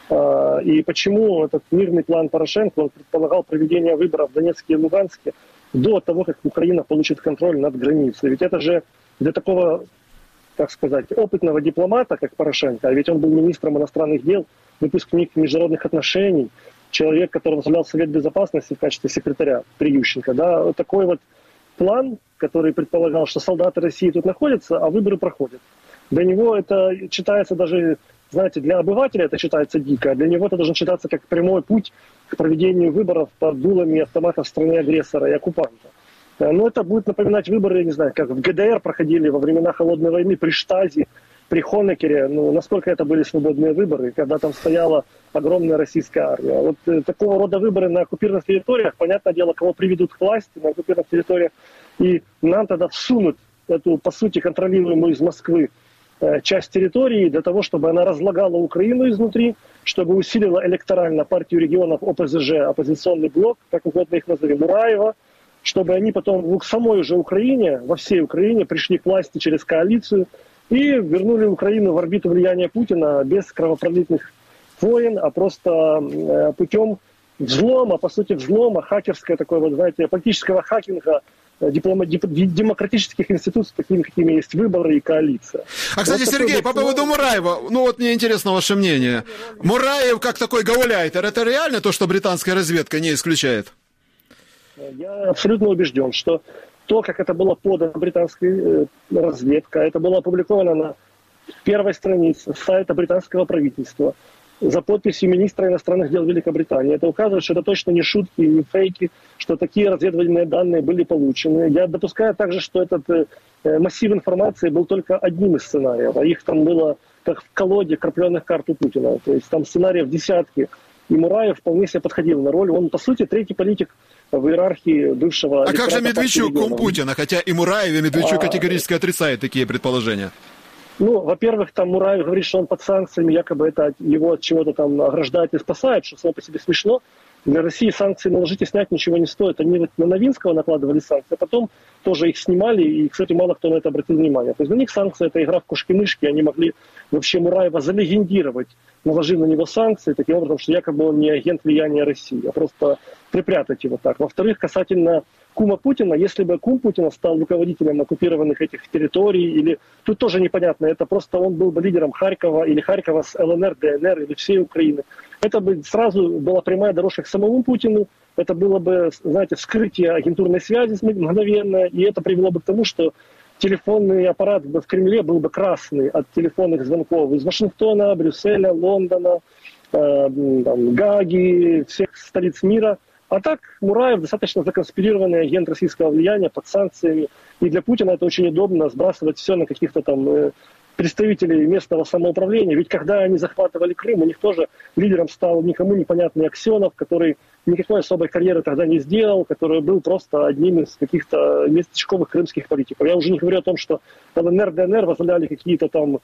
[SPEAKER 9] И почему этот мирный план Порошенко, он предполагал проведение выборов в Донецке и Луганске до того, как Украина получит контроль над границей. Ведь это же для такого, так сказать, опытного дипломата, как Порошенко, а ведь он был министром иностранных дел, выпускник международных отношений, человек, который возглавлял Совет Безопасности в качестве секретаря при Ющенко, да, вот такой вот план, который предполагал, что солдаты России тут находятся, а выборы проходят. Для него это читается даже, знаете, для обывателя это читается дико, а для него это должен читаться как прямой путь к проведению выборов под дулами автоматов в стране агрессора и оккупанта. Ну, это будет напоминать выборы, не знаю, как в ГДР проходили во времена Холодной войны при Штази, при Хонекере. Ну, насколько это были свободные выборы, когда там стояла огромная российская армия. Вот э, такого рода выборы на оккупированных территориях, понятное дело, кого приведут к власти на оккупированных территориях, и нам тогда всунут эту, по сути, контролируемую из Москвы э, часть территории для того, чтобы она разлагала Украину изнутри, чтобы усилила электорально партию регионов ОПЗЖ, оппозиционный блок, как угодно их назови, Мураева, чтобы они потом в самой уже Украине, во всей Украине пришли к власти через коалицию и вернули Украину в орбиту влияния Путина без кровопролитных войн, а просто э, путем взлома, по сути взлома, хакерского такой вот, знаете, политического хакинга диплома, демократических институций, такими, какими есть выборы и коалиция.
[SPEAKER 2] А, кстати, вот Сергей, по поводу Мураева, ну вот мне интересно ваше мнение. Мураев как такой гауляйтер, это реально то, что британская разведка не исключает?
[SPEAKER 9] Я абсолютно убежден, что то, как это было подано британской э, разведкой, это было опубликовано на первой странице сайта британского правительства за подписью министра иностранных дел Великобритании. Это указывает, что это точно не шутки, не фейки, что такие разведывательные данные были получены. Я допускаю также, что этот э, массив информации был только одним из сценариев, а их там было как в колоде крапленых карт у Путина. То есть там сценариев десятки. И Мураев вполне себе подходил на роль. Он, по сути, третий политик в иерархии бывшего...
[SPEAKER 2] А как же Медведчук, кум Путина? Хотя и Мураев, и Медведчук а... категорически отрицают такие предположения.
[SPEAKER 9] Ну, во-первых, там Мураев говорит, что он под санкциями, якобы это его от чего-то там ограждает и спасает, что само по себе смешно. Для России санкции наложить и снять ничего не стоит. Они вот на Новинского накладывали санкции, а потом тоже их снимали, и, кстати, мало кто на это обратил внимание. То есть для них санкции – это игра в кошки-мышки, они могли вообще Мураева залегендировать, наложив на него санкции, таким образом, что якобы он не агент влияния России, а просто припрятать его так. Во-вторых, касательно кума Путина, если бы кум Путина стал руководителем оккупированных этих территорий, или тут тоже непонятно, это просто он был бы лидером Харькова, или Харькова с ЛНР, ДНР, или всей Украины, это бы сразу была прямая дорожка к самому Путину, это было бы, знаете, вскрытие агентурной связи мгновенное, и это привело бы к тому, что телефонный аппарат в Кремле был бы красный от телефонных звонков из Вашингтона, Брюсселя, Лондона, э, там, Гааги, всех столиц мира. А так Мураев достаточно законспирированный агент российского влияния под санкциями. И для Путина это очень удобно сбрасывать все на каких-то там э, представителей местного самоуправления. Ведь когда они захватывали Крым, у них тоже лидером стал никому непонятный Аксенов, который никакой особой карьеры тогда не сделал, который был просто одним из каких-то местечковых крымских политиков. Я уже не говорю о том, что ЛНР, ДНР возглавляли какие-то там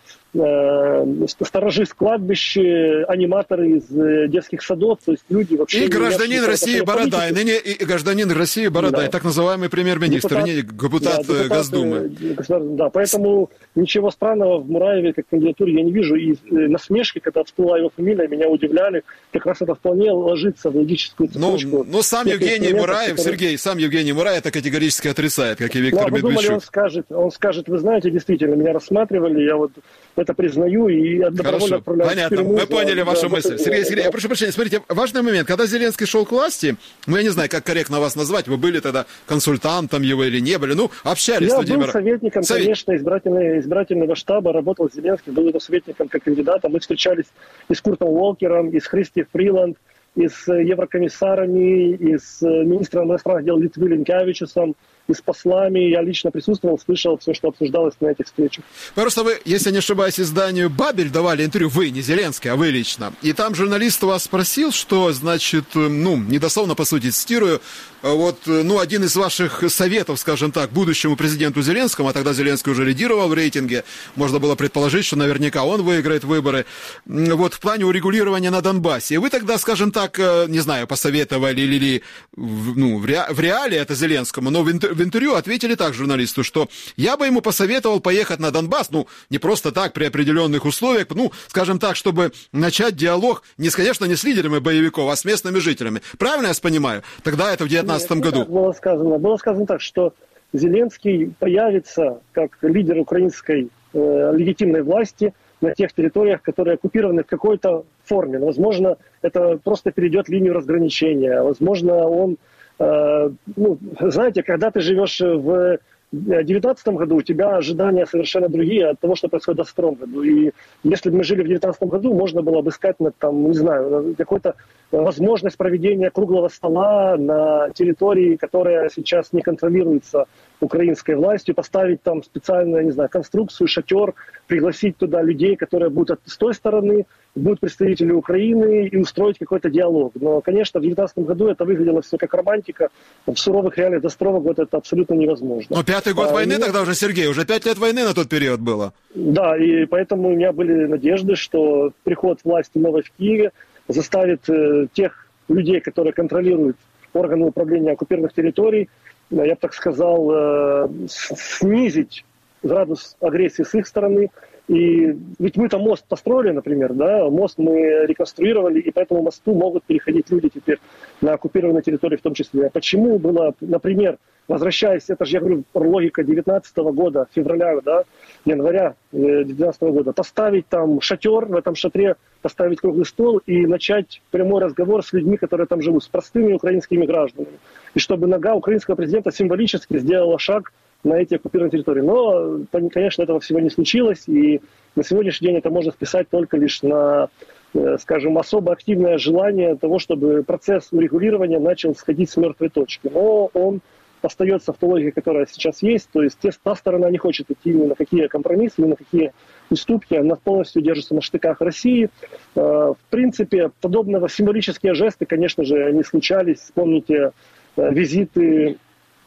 [SPEAKER 9] э, сторожи с кладбищ, аниматоры из э, детских садов, то есть люди вообще...
[SPEAKER 2] И гражданин России Бородай, ныне и гражданин России Бородай, да. Так называемый премьер-министр, депутат, не депутат, да, депутат Госдумы.
[SPEAKER 9] Да, поэтому ничего странного в Мураеве как кандидатуре я не вижу, и насмешки, когда всплыла его фамилия, меня удивляли, как раз это вполне ложится в логическую
[SPEAKER 2] Ну, ну, сам Евгений Мураев, которые... Сергей, сам Евгений Мураев это категорически отрицает, как и Виктор ну, а Медведчук.
[SPEAKER 9] Думали, он скажет, он скажет, вы знаете, действительно, меня рассматривали, я вот это признаю и добровольно отправляюсь в
[SPEAKER 2] понятно,
[SPEAKER 9] тюрьму.
[SPEAKER 2] Мы поняли
[SPEAKER 9] за,
[SPEAKER 2] вашу
[SPEAKER 9] за,
[SPEAKER 2] мысль.
[SPEAKER 9] за,
[SPEAKER 2] Сергей,
[SPEAKER 9] за,
[SPEAKER 2] Сергей,
[SPEAKER 9] да.
[SPEAKER 2] я прошу прощения, смотрите, важный момент, когда Зеленский шел к власти, ну, я не знаю, как корректно вас назвать, вы были тогда консультантом его или не были, ну, общались
[SPEAKER 9] я
[SPEAKER 2] с Владимиром.
[SPEAKER 9] Я был советником, Совет... конечно, избирательного, избирательного штаба, работал с Зеленским, был его советником как кандидата, мы встречались и с Куртом Уолкером, и с Христи Фриланд, и с еврокомиссарами, и с министром иностранных дел Литвы Линкевичусом, и с послами. Я лично присутствовал, слышал все, что обсуждалось на этих встречах.
[SPEAKER 2] Просто вы, если не ошибаюсь, изданию «Бабель» давали интервью, вы, не Зеленский, а вы лично. И там журналист вас спросил, что, значит, ну, недословно, по сути, цитирую, вот, ну, один из ваших советов, скажем так, будущему президенту Зеленскому, а тогда Зеленский уже лидировал в рейтинге, можно было предположить, что наверняка он выиграет выборы, вот, в плане урегулирования на Донбассе. И вы тогда, скажем так, не знаю, посоветовали или, ну, в, ре, в реале это Зеленскому, но в интервью в интервью ответили так журналисту, что я бы ему посоветовал поехать на Донбасс, ну, не просто так, при определенных условиях, ну, скажем так, чтобы начать диалог, не, конечно, не с лидерами боевиков, а с местными жителями. Правильно я понимаю? Тогда это в две тысячи девятнадцатом году.
[SPEAKER 9] Так было сказано. Было сказано так, что Зеленский появится как лидер украинской э, легитимной власти на тех территориях, которые оккупированы в какой-то форме. Возможно, это просто перейдет линию разграничения. Возможно, он ну, знаете, когда ты живешь в девятнадцатом году, у тебя ожидания совершенно другие от того, что происходит в двадцать втором году. И если бы мы жили в девятнадцатом году, можно было бы искать, там, не знаю, какой-то возможность проведения круглого стола на территории, которая сейчас не контролируется украинской властью, поставить там специальную, не знаю, конструкцию, шатер, пригласить туда людей, которые будут с той стороны, будут представители Украины, и устроить какой-то диалог. Но, конечно, в две тысячи девятнадцатом году это выглядело все как романтика. В суровых реалиях двадцать второго года это абсолютно невозможно.
[SPEAKER 2] Но пятый год
[SPEAKER 9] а,
[SPEAKER 2] войны
[SPEAKER 9] меня...
[SPEAKER 2] тогда уже, Сергей, уже пять лет войны на тот период было.
[SPEAKER 9] Да, и поэтому у меня были надежды, что приход власти новой в Киеве заставит э, тех людей, которые контролируют органы управления оккупированных территорий, э, я бы так сказал, э, снизить градус агрессии с их стороны. И ведь мы-то мост построили, например, да, мост мы реконструировали, и по этому мосту могут переходить люди теперь на оккупированной территории в том числе. А почему было, например, возвращаясь, это же, я говорю, логика девятнадцатого года, февраля, да, января девятнадцатого года, поставить там шатер, в этом шатре поставить круглый стол и начать прямой разговор с людьми, которые там живут, с простыми украинскими гражданами. И чтобы нога украинского президента символически сделала шаг на эти оккупированные территории. Но, конечно, этого всего не случилось, и на сегодняшний день это можно списать только лишь на, скажем, особо активное желание того, чтобы процесс урегулирования начал сходить с мертвой точки. Но он остается в той логике, которая сейчас есть, то есть та сторона не хочет идти ни на какие компромиссы, ни на какие уступки, она полностью держится на штыках России. В принципе, подобного символические жесты, конечно же, не случались. Вспомните визиты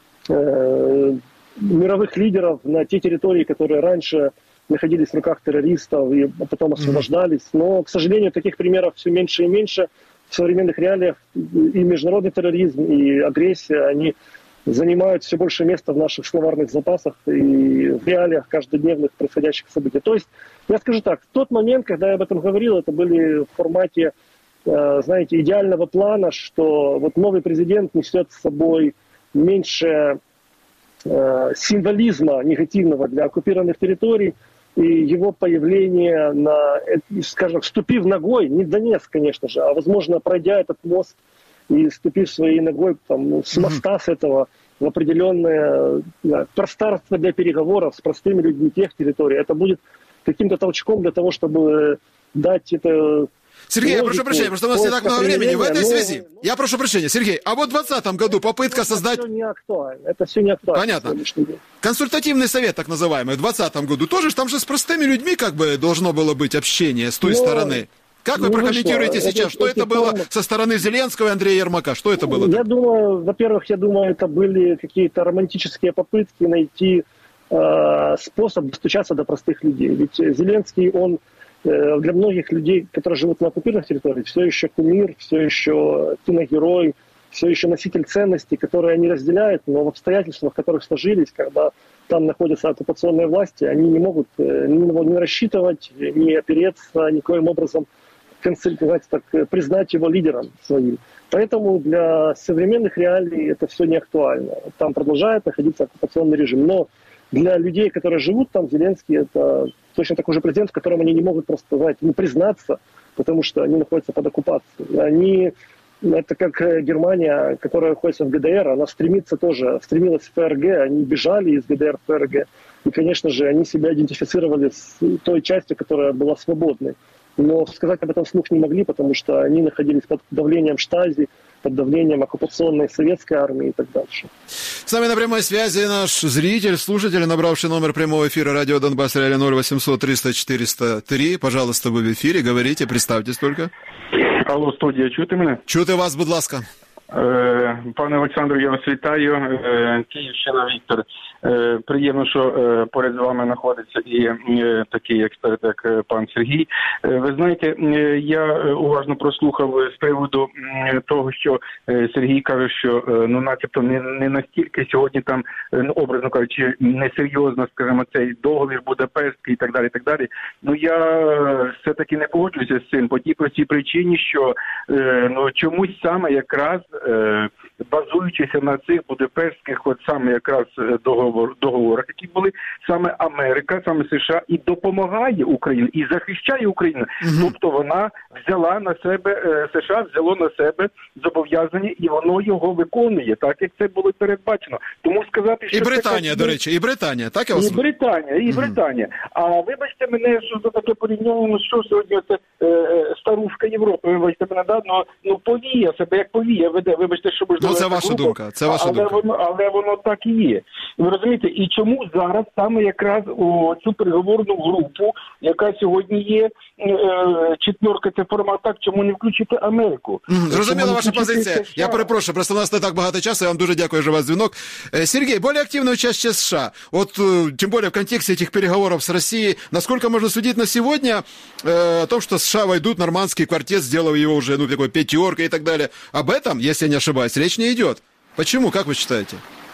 [SPEAKER 9] мировых лидеров на те территории, которые раньше находились в руках террористов и потом освобождались. Но, к сожалению, таких примеров все меньше и меньше. В современных реалиях и международный терроризм, и агрессия, они занимают все больше места в наших словарных запасах и в реалиях каждодневных происходящих событий. То есть, я скажу так, в тот момент, когда я об этом говорил, это были в формате, знаете, идеального плана, что вот новый президент несет с собой меньше символизма негативного для оккупированных территорий, и его появление, на, скажем, вступив ногой, не в Донецк, конечно же, а, возможно, пройдя этот мост и вступив своей ногой там, с моста с этого в определенное да, пространство для переговоров с простыми людьми тех территорий, это будет каким-то толчком для того, чтобы дать это...
[SPEAKER 2] Сергей, я прошу прощения, потому что у нас не так много времени. В этой но... связи, я прошу прощения, Сергей, а вот в двадцатом году попытка
[SPEAKER 9] это
[SPEAKER 2] создать...
[SPEAKER 9] Это все не актуально, это все не актуально.
[SPEAKER 2] Понятно. Консультативный совет, так называемый, в двадцатом году тоже, там же с простыми людьми как бы должно было быть общение с той но... стороны. Как вы ну, прокомментируете вышло. сейчас, это, что это было формы... со стороны Зеленского и Андрея Ермака? Что это было?
[SPEAKER 9] Я думаю, во-первых, я думаю, это были какие-то романтические попытки найти э, способ достучаться до простых людей. Ведь Зеленский, он для многих людей, которые живут на оккупированных территориях, все еще кумир, все еще киногерой, все еще носитель ценностей, которые они разделяют, но в обстоятельствах, в которых сложились, когда там находятся оккупационные власти, они не могут ни, ни рассчитывать, ни опереться, никоим образом так, признать его лидером своим. Поэтому для современных реалий это все не актуально. Там продолжает находиться оккупационный режим. Но для людей, которые живут там, Зеленский это точно такой же президент, в котором они не могут просто, знаете, не признаться, потому что они находятся под оккупацией. Они, это как Германия, которая находится в ГДР, она стремится тоже, стремилась в ФРГ, они бежали из ГДР в ФРГ. И, конечно же, они себя идентифицировали с той частью, которая была свободной. Но сказать об этом вслух не могли, потому что они находились под давлением Штази, под давлением оккупационной советской армии и так дальше.
[SPEAKER 2] С нами на прямой связи наш зритель, слушатель, набравший номер прямого эфира радио Донбасс Реали ноль восемьсот триста четыреста три. Пожалуйста, вы в эфире, говорите, представьтесь только.
[SPEAKER 12] Алло, студія, чути мене?
[SPEAKER 2] Чути вас, будь ласка.
[SPEAKER 12] Е, пане Олександру, я вас вітаю. Е, Київщина, Віктор. Е, приємно, що е, поряд з вами знаходиться і е, такий експерт, як е, пан Сергій. Е, ви знаєте, е, я уважно прослухав з приводу е, того, що е, Сергій каже, що е, ну, начебто не, не настільки сьогодні там, е, образно кажучи, несерйозно, скажімо, цей договір Будапештський і так далі, і так далі. Ну, я все-таки не погоджуюся з цим по тій простій причині, що е, ну, чомусь саме якраз е, базуючися на цих будапештських от саме якраз договор, договорах, які були, саме Америка, саме США і допомагає Україні, і захищає Україну. Mm-hmm. Тобто вона взяла на себе, США взяло на себе зобов'язання, і воно його виконує, так як це було передбачено. Тому сказати, що...
[SPEAKER 2] І Британія, це, до речі, і Британія, так я вас...
[SPEAKER 12] І Британія, і mm-hmm. Британія. А вибачте мене, що за таке порівняння, що сьогодні це е, старушка Європи, вибачте мене, да? ну, ну повія себе, як повія веде, вибачте, що можливо...
[SPEAKER 2] Ну, це ваша групу, думка, це ваша
[SPEAKER 12] але
[SPEAKER 2] думка.
[SPEAKER 12] Воно, але воно так і є. Ви розумієте, і чому зараз саме якраз у цю переговорну групу, яка сьогодні є, е, четвірка, це формат, так, чому не включити Америку?
[SPEAKER 2] Mm, зрозуміла ваша позиція. США? Я перепрошую, просто у нас не так багато часу, я вам дуже дякую за ваш дзвінок. Сергей, более активное участие США, вот тем более в контексте этих переговоров с Россией, насколько можно судить на сегодня э, о том, что США войдут в нормандский квартет, сделав его уже, ну, такой пятеркой и так далее. Об этом, если я не ошибаюсь, речь не идет. Почему, как вы считаете?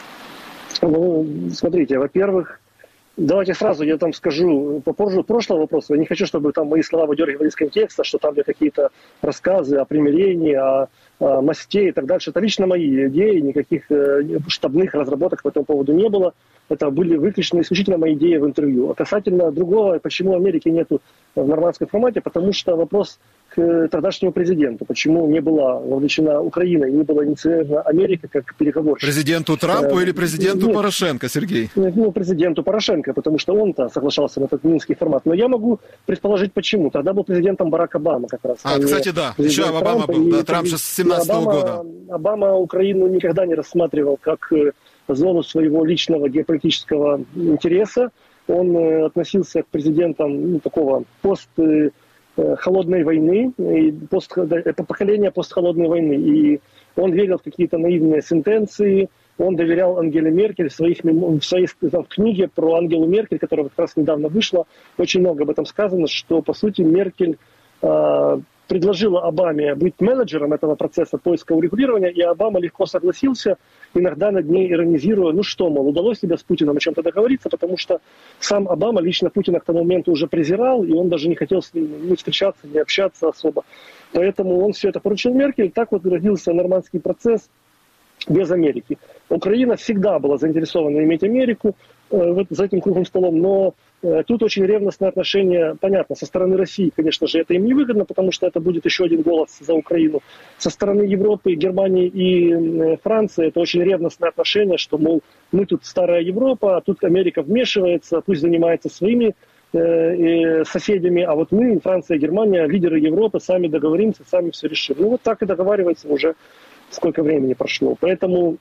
[SPEAKER 9] Ну, смотрите, во-первых, давайте сразу я там скажу по поводу прошлого вопроса. Я не хочу, чтобы там мои слова выдергивали из контекста, что там какие-то рассказы о примирении, о, о мосте и так дальше. Это лично мои идеи, никаких э, штабных разработок по этому поводу не было. Это были выключно исключительно мои идеи в интервью. А касательно другого, почему Америки нету в нормандском формате, потому что вопрос к тогдашнему президенту, почему не была вовлечена Украина и не была инициирована Америка как переговорщик.
[SPEAKER 2] Президенту Трампу э, или президенту
[SPEAKER 9] нет,
[SPEAKER 2] Порошенко, Сергей?
[SPEAKER 9] Нет, ну, президенту Порошенко, потому что он-то соглашался на этот минский формат. Но я могу предположить, почему. Тогда был президентом Барак Обама как раз.
[SPEAKER 2] А, кстати, да. Еще Обама был. Да, Трамп с семнадцатого года.
[SPEAKER 9] Обама Украину никогда не рассматривал как зону своего личного геополитического интереса. Он э, относился к президентам ну, такого пост э, холодной войны, и пост, поколения постхолодной войны. И он верил в какие-то наивные сентенции. Он доверял Ангеле Меркель в, своих, в своей в книге про Ангелу Меркель, которая как раз недавно вышла. Очень много об этом сказано, что, по сути, Меркель э, предложила Обаме быть менеджером этого процесса поиска урегулирования, и Обама легко согласился, иногда над ней иронизируя, ну что, мол, удалось тебе с Путиным о чем-то договориться, потому что сам Обама лично Путина к тому моменту уже презирал, и он даже не хотел с ним не встречаться, не общаться особо. Поэтому он все это поручил Меркель, так вот родился нормандский процесс без Америки. Украина всегда была заинтересована иметь Америку э, за этим круглым столом, но э, тут очень ревностное отношение, понятно, со стороны России, конечно же, это им не выгодно, потому что это будет еще один голос за Украину. Со стороны Европы, Германии и э, Франции это очень ревностное отношение, что, мол, мы тут старая Европа, а тут Америка вмешивается, пусть занимается своими э, соседями, а вот мы, Франция и Германия, лидеры Европы, сами договоримся, сами все решим. Ну вот так и договаривается уже сколько времени прошло. Поэтому,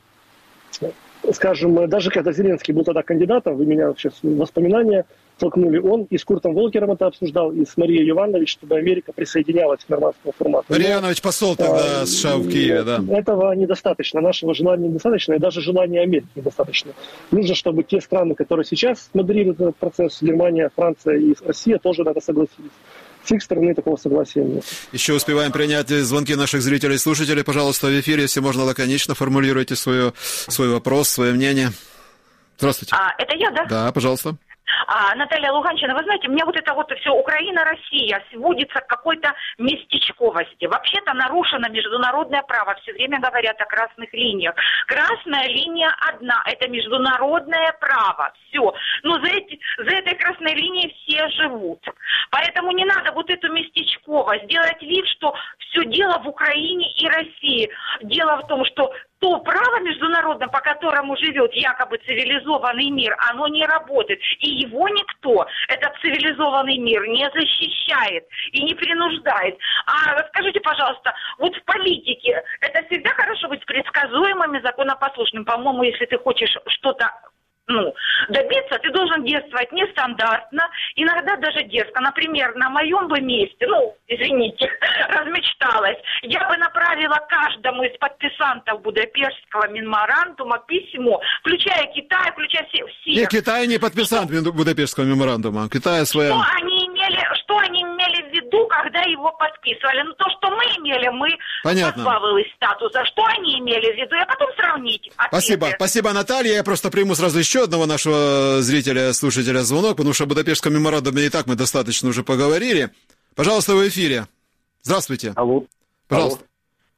[SPEAKER 9] скажем, даже когда Зеленский был тогда кандидатом, вы меня сейчас воспоминания толкнули, он и с Куртом Волкером это обсуждал, и с Марией Йованович, чтобы Америка присоединялась к нормандскому формату.
[SPEAKER 2] Мария Йованович посол тогда а, США в Киеве, да.
[SPEAKER 9] Этого недостаточно, нашего желания недостаточно, и даже желания Америки недостаточно. Нужно, чтобы те страны, которые сейчас модерируют этот процесс, Германия, Франция и Россия, тоже надо согласились. С их стороны такого согласия нет.
[SPEAKER 2] Еще успеваем принять звонки наших зрителей и слушателей. Пожалуйста, в эфире, если можно лаконично, формулируйте свое, свой вопрос, свое мнение. Здравствуйте.
[SPEAKER 13] А, это я, да?
[SPEAKER 2] Да, пожалуйста.
[SPEAKER 13] А, Наталья Луганчина, вы знаете, мне вот это вот все Украина-Россия сводится к какой-то местечковости. Вообще-то нарушено международное право. Все время говорят о красных линиях. Красная линия одна. Это международное право. Все. Но за, эти, за этой красной линией все живут. Поэтому не надо вот эту местечковость. Делать вид, что все дело в Украине и России. Дело в том, что то право международное, по которому живет якобы цивилизованный мир, оно не работает. И его никто, этот цивилизованный мир, не защищает и не принуждает. А скажите, пожалуйста, вот в политике это всегда хорошо быть предсказуемым и законопослушным. По-моему, если ты хочешь что-то ну, добиться, ты должен действовать нестандартно, иногда даже дерзко. Например, на моем бы месте, ну, извините, размечталась, я бы направила каждому из подписантов Будапештского меморандума письмо, включая Китай, включая все. все.
[SPEAKER 2] Нет, Китай не подписант что? Будапештского меморандума. Китай своя...
[SPEAKER 13] Что они имели, что они имели в виду, когда его подписывали? Ну, то, что мы имели, мы позбавились статуса. Что они имели в виду? Я потом сравнить. Ответы.
[SPEAKER 2] Спасибо. Спасибо, Наталья. Я просто приму сразу еще одного нашего зрителя, слушателя звонок, потому что о Будапештском меморандуме и так мы достаточно уже поговорили. Пожалуйста, в эфире. Здравствуйте.
[SPEAKER 14] Алло.
[SPEAKER 2] Пожалуйста.
[SPEAKER 14] Алло.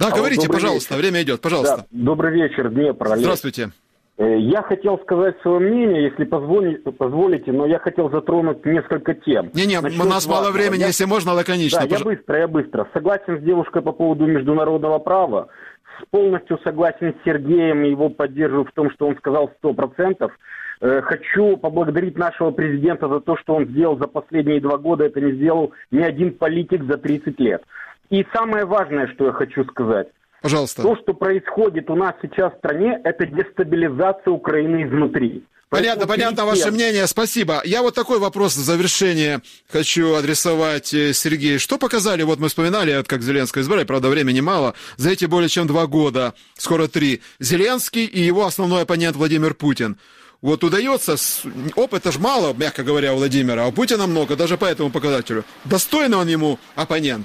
[SPEAKER 2] Да,
[SPEAKER 14] Алло,
[SPEAKER 2] говорите, пожалуйста,
[SPEAKER 14] вечер.
[SPEAKER 2] время идет, пожалуйста.
[SPEAKER 14] Да, добрый вечер, Днепр. Олег.
[SPEAKER 2] Здравствуйте.
[SPEAKER 14] Я хотел сказать свое мнение, если позволите, позволите, но я хотел затронуть несколько тем.
[SPEAKER 2] Не-не, у нас мало времени, я... если можно, лаконично.
[SPEAKER 14] Да,
[SPEAKER 2] пож...
[SPEAKER 14] я быстро, я быстро. Согласен с девушкой по поводу международного права. Полностью согласен с Сергеем и его поддерживаю в том, что он сказал сто процентов. Хочу поблагодарить нашего президента за то, что он сделал за последние два года. Это не сделал ни один политик за тридцать лет. И самое важное, что я хочу сказать.
[SPEAKER 2] Пожалуйста.
[SPEAKER 14] То, что происходит у нас сейчас в стране, это дестабилизация Украины изнутри.
[SPEAKER 2] Понятно, понятно ваше мнение, спасибо. Я вот такой вопрос в завершение хочу адресовать Сергею. Что показали, вот мы вспоминали, вот как Зеленского избрали, правда, времени мало, за эти более чем два года, скоро три, Зеленский и его основной оппонент Владимир Путин. Вот удается, опыта ж мало, мягко говоря, у Владимира, а у Путина много, даже по этому показателю. Достойный он ему оппонент?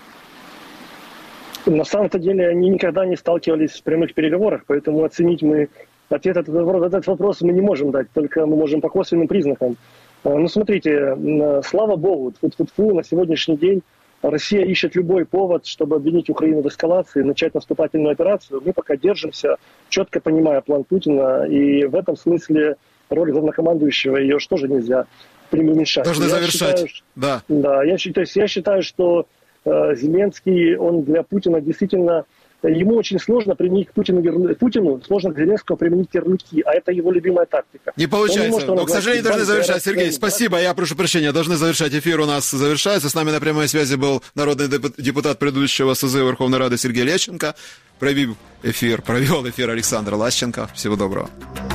[SPEAKER 9] На самом-то деле они никогда не сталкивались в прямых переговорах, поэтому оценить мы ответ на этот вопрос мы не можем дать, только мы можем по косвенным признакам. Ну, смотрите, слава богу, тьфу-тьфу-тьфу, на сегодняшний день Россия ищет любой повод, чтобы обвинить Украину в эскалации, начать наступательную операцию. Мы пока держимся, четко понимая план Путина, и в этом смысле роль главнокомандующего ее же тоже нельзя преуменьшать.
[SPEAKER 2] Должны
[SPEAKER 9] я
[SPEAKER 2] завершать,
[SPEAKER 9] считаю,
[SPEAKER 2] да.
[SPEAKER 9] Да, я, то есть я считаю, что Зеленский, он для Путина действительно, ему очень сложно применить к Путину, Путину сложно к Зеленскому применить ярлыки, а это его любимая тактика.
[SPEAKER 2] Не получается,
[SPEAKER 9] не может,
[SPEAKER 2] но, к сожалению, должны завершать. Сергей,
[SPEAKER 9] да?
[SPEAKER 2] спасибо, я прошу прощения, должны завершать, эфир у нас завершается. С нами на прямой связи был народный депутат предыдущего созыва Верховной Рады Сергей Лещенко. Провел эфир, провел эфир Александр Лащенко. Всего доброго.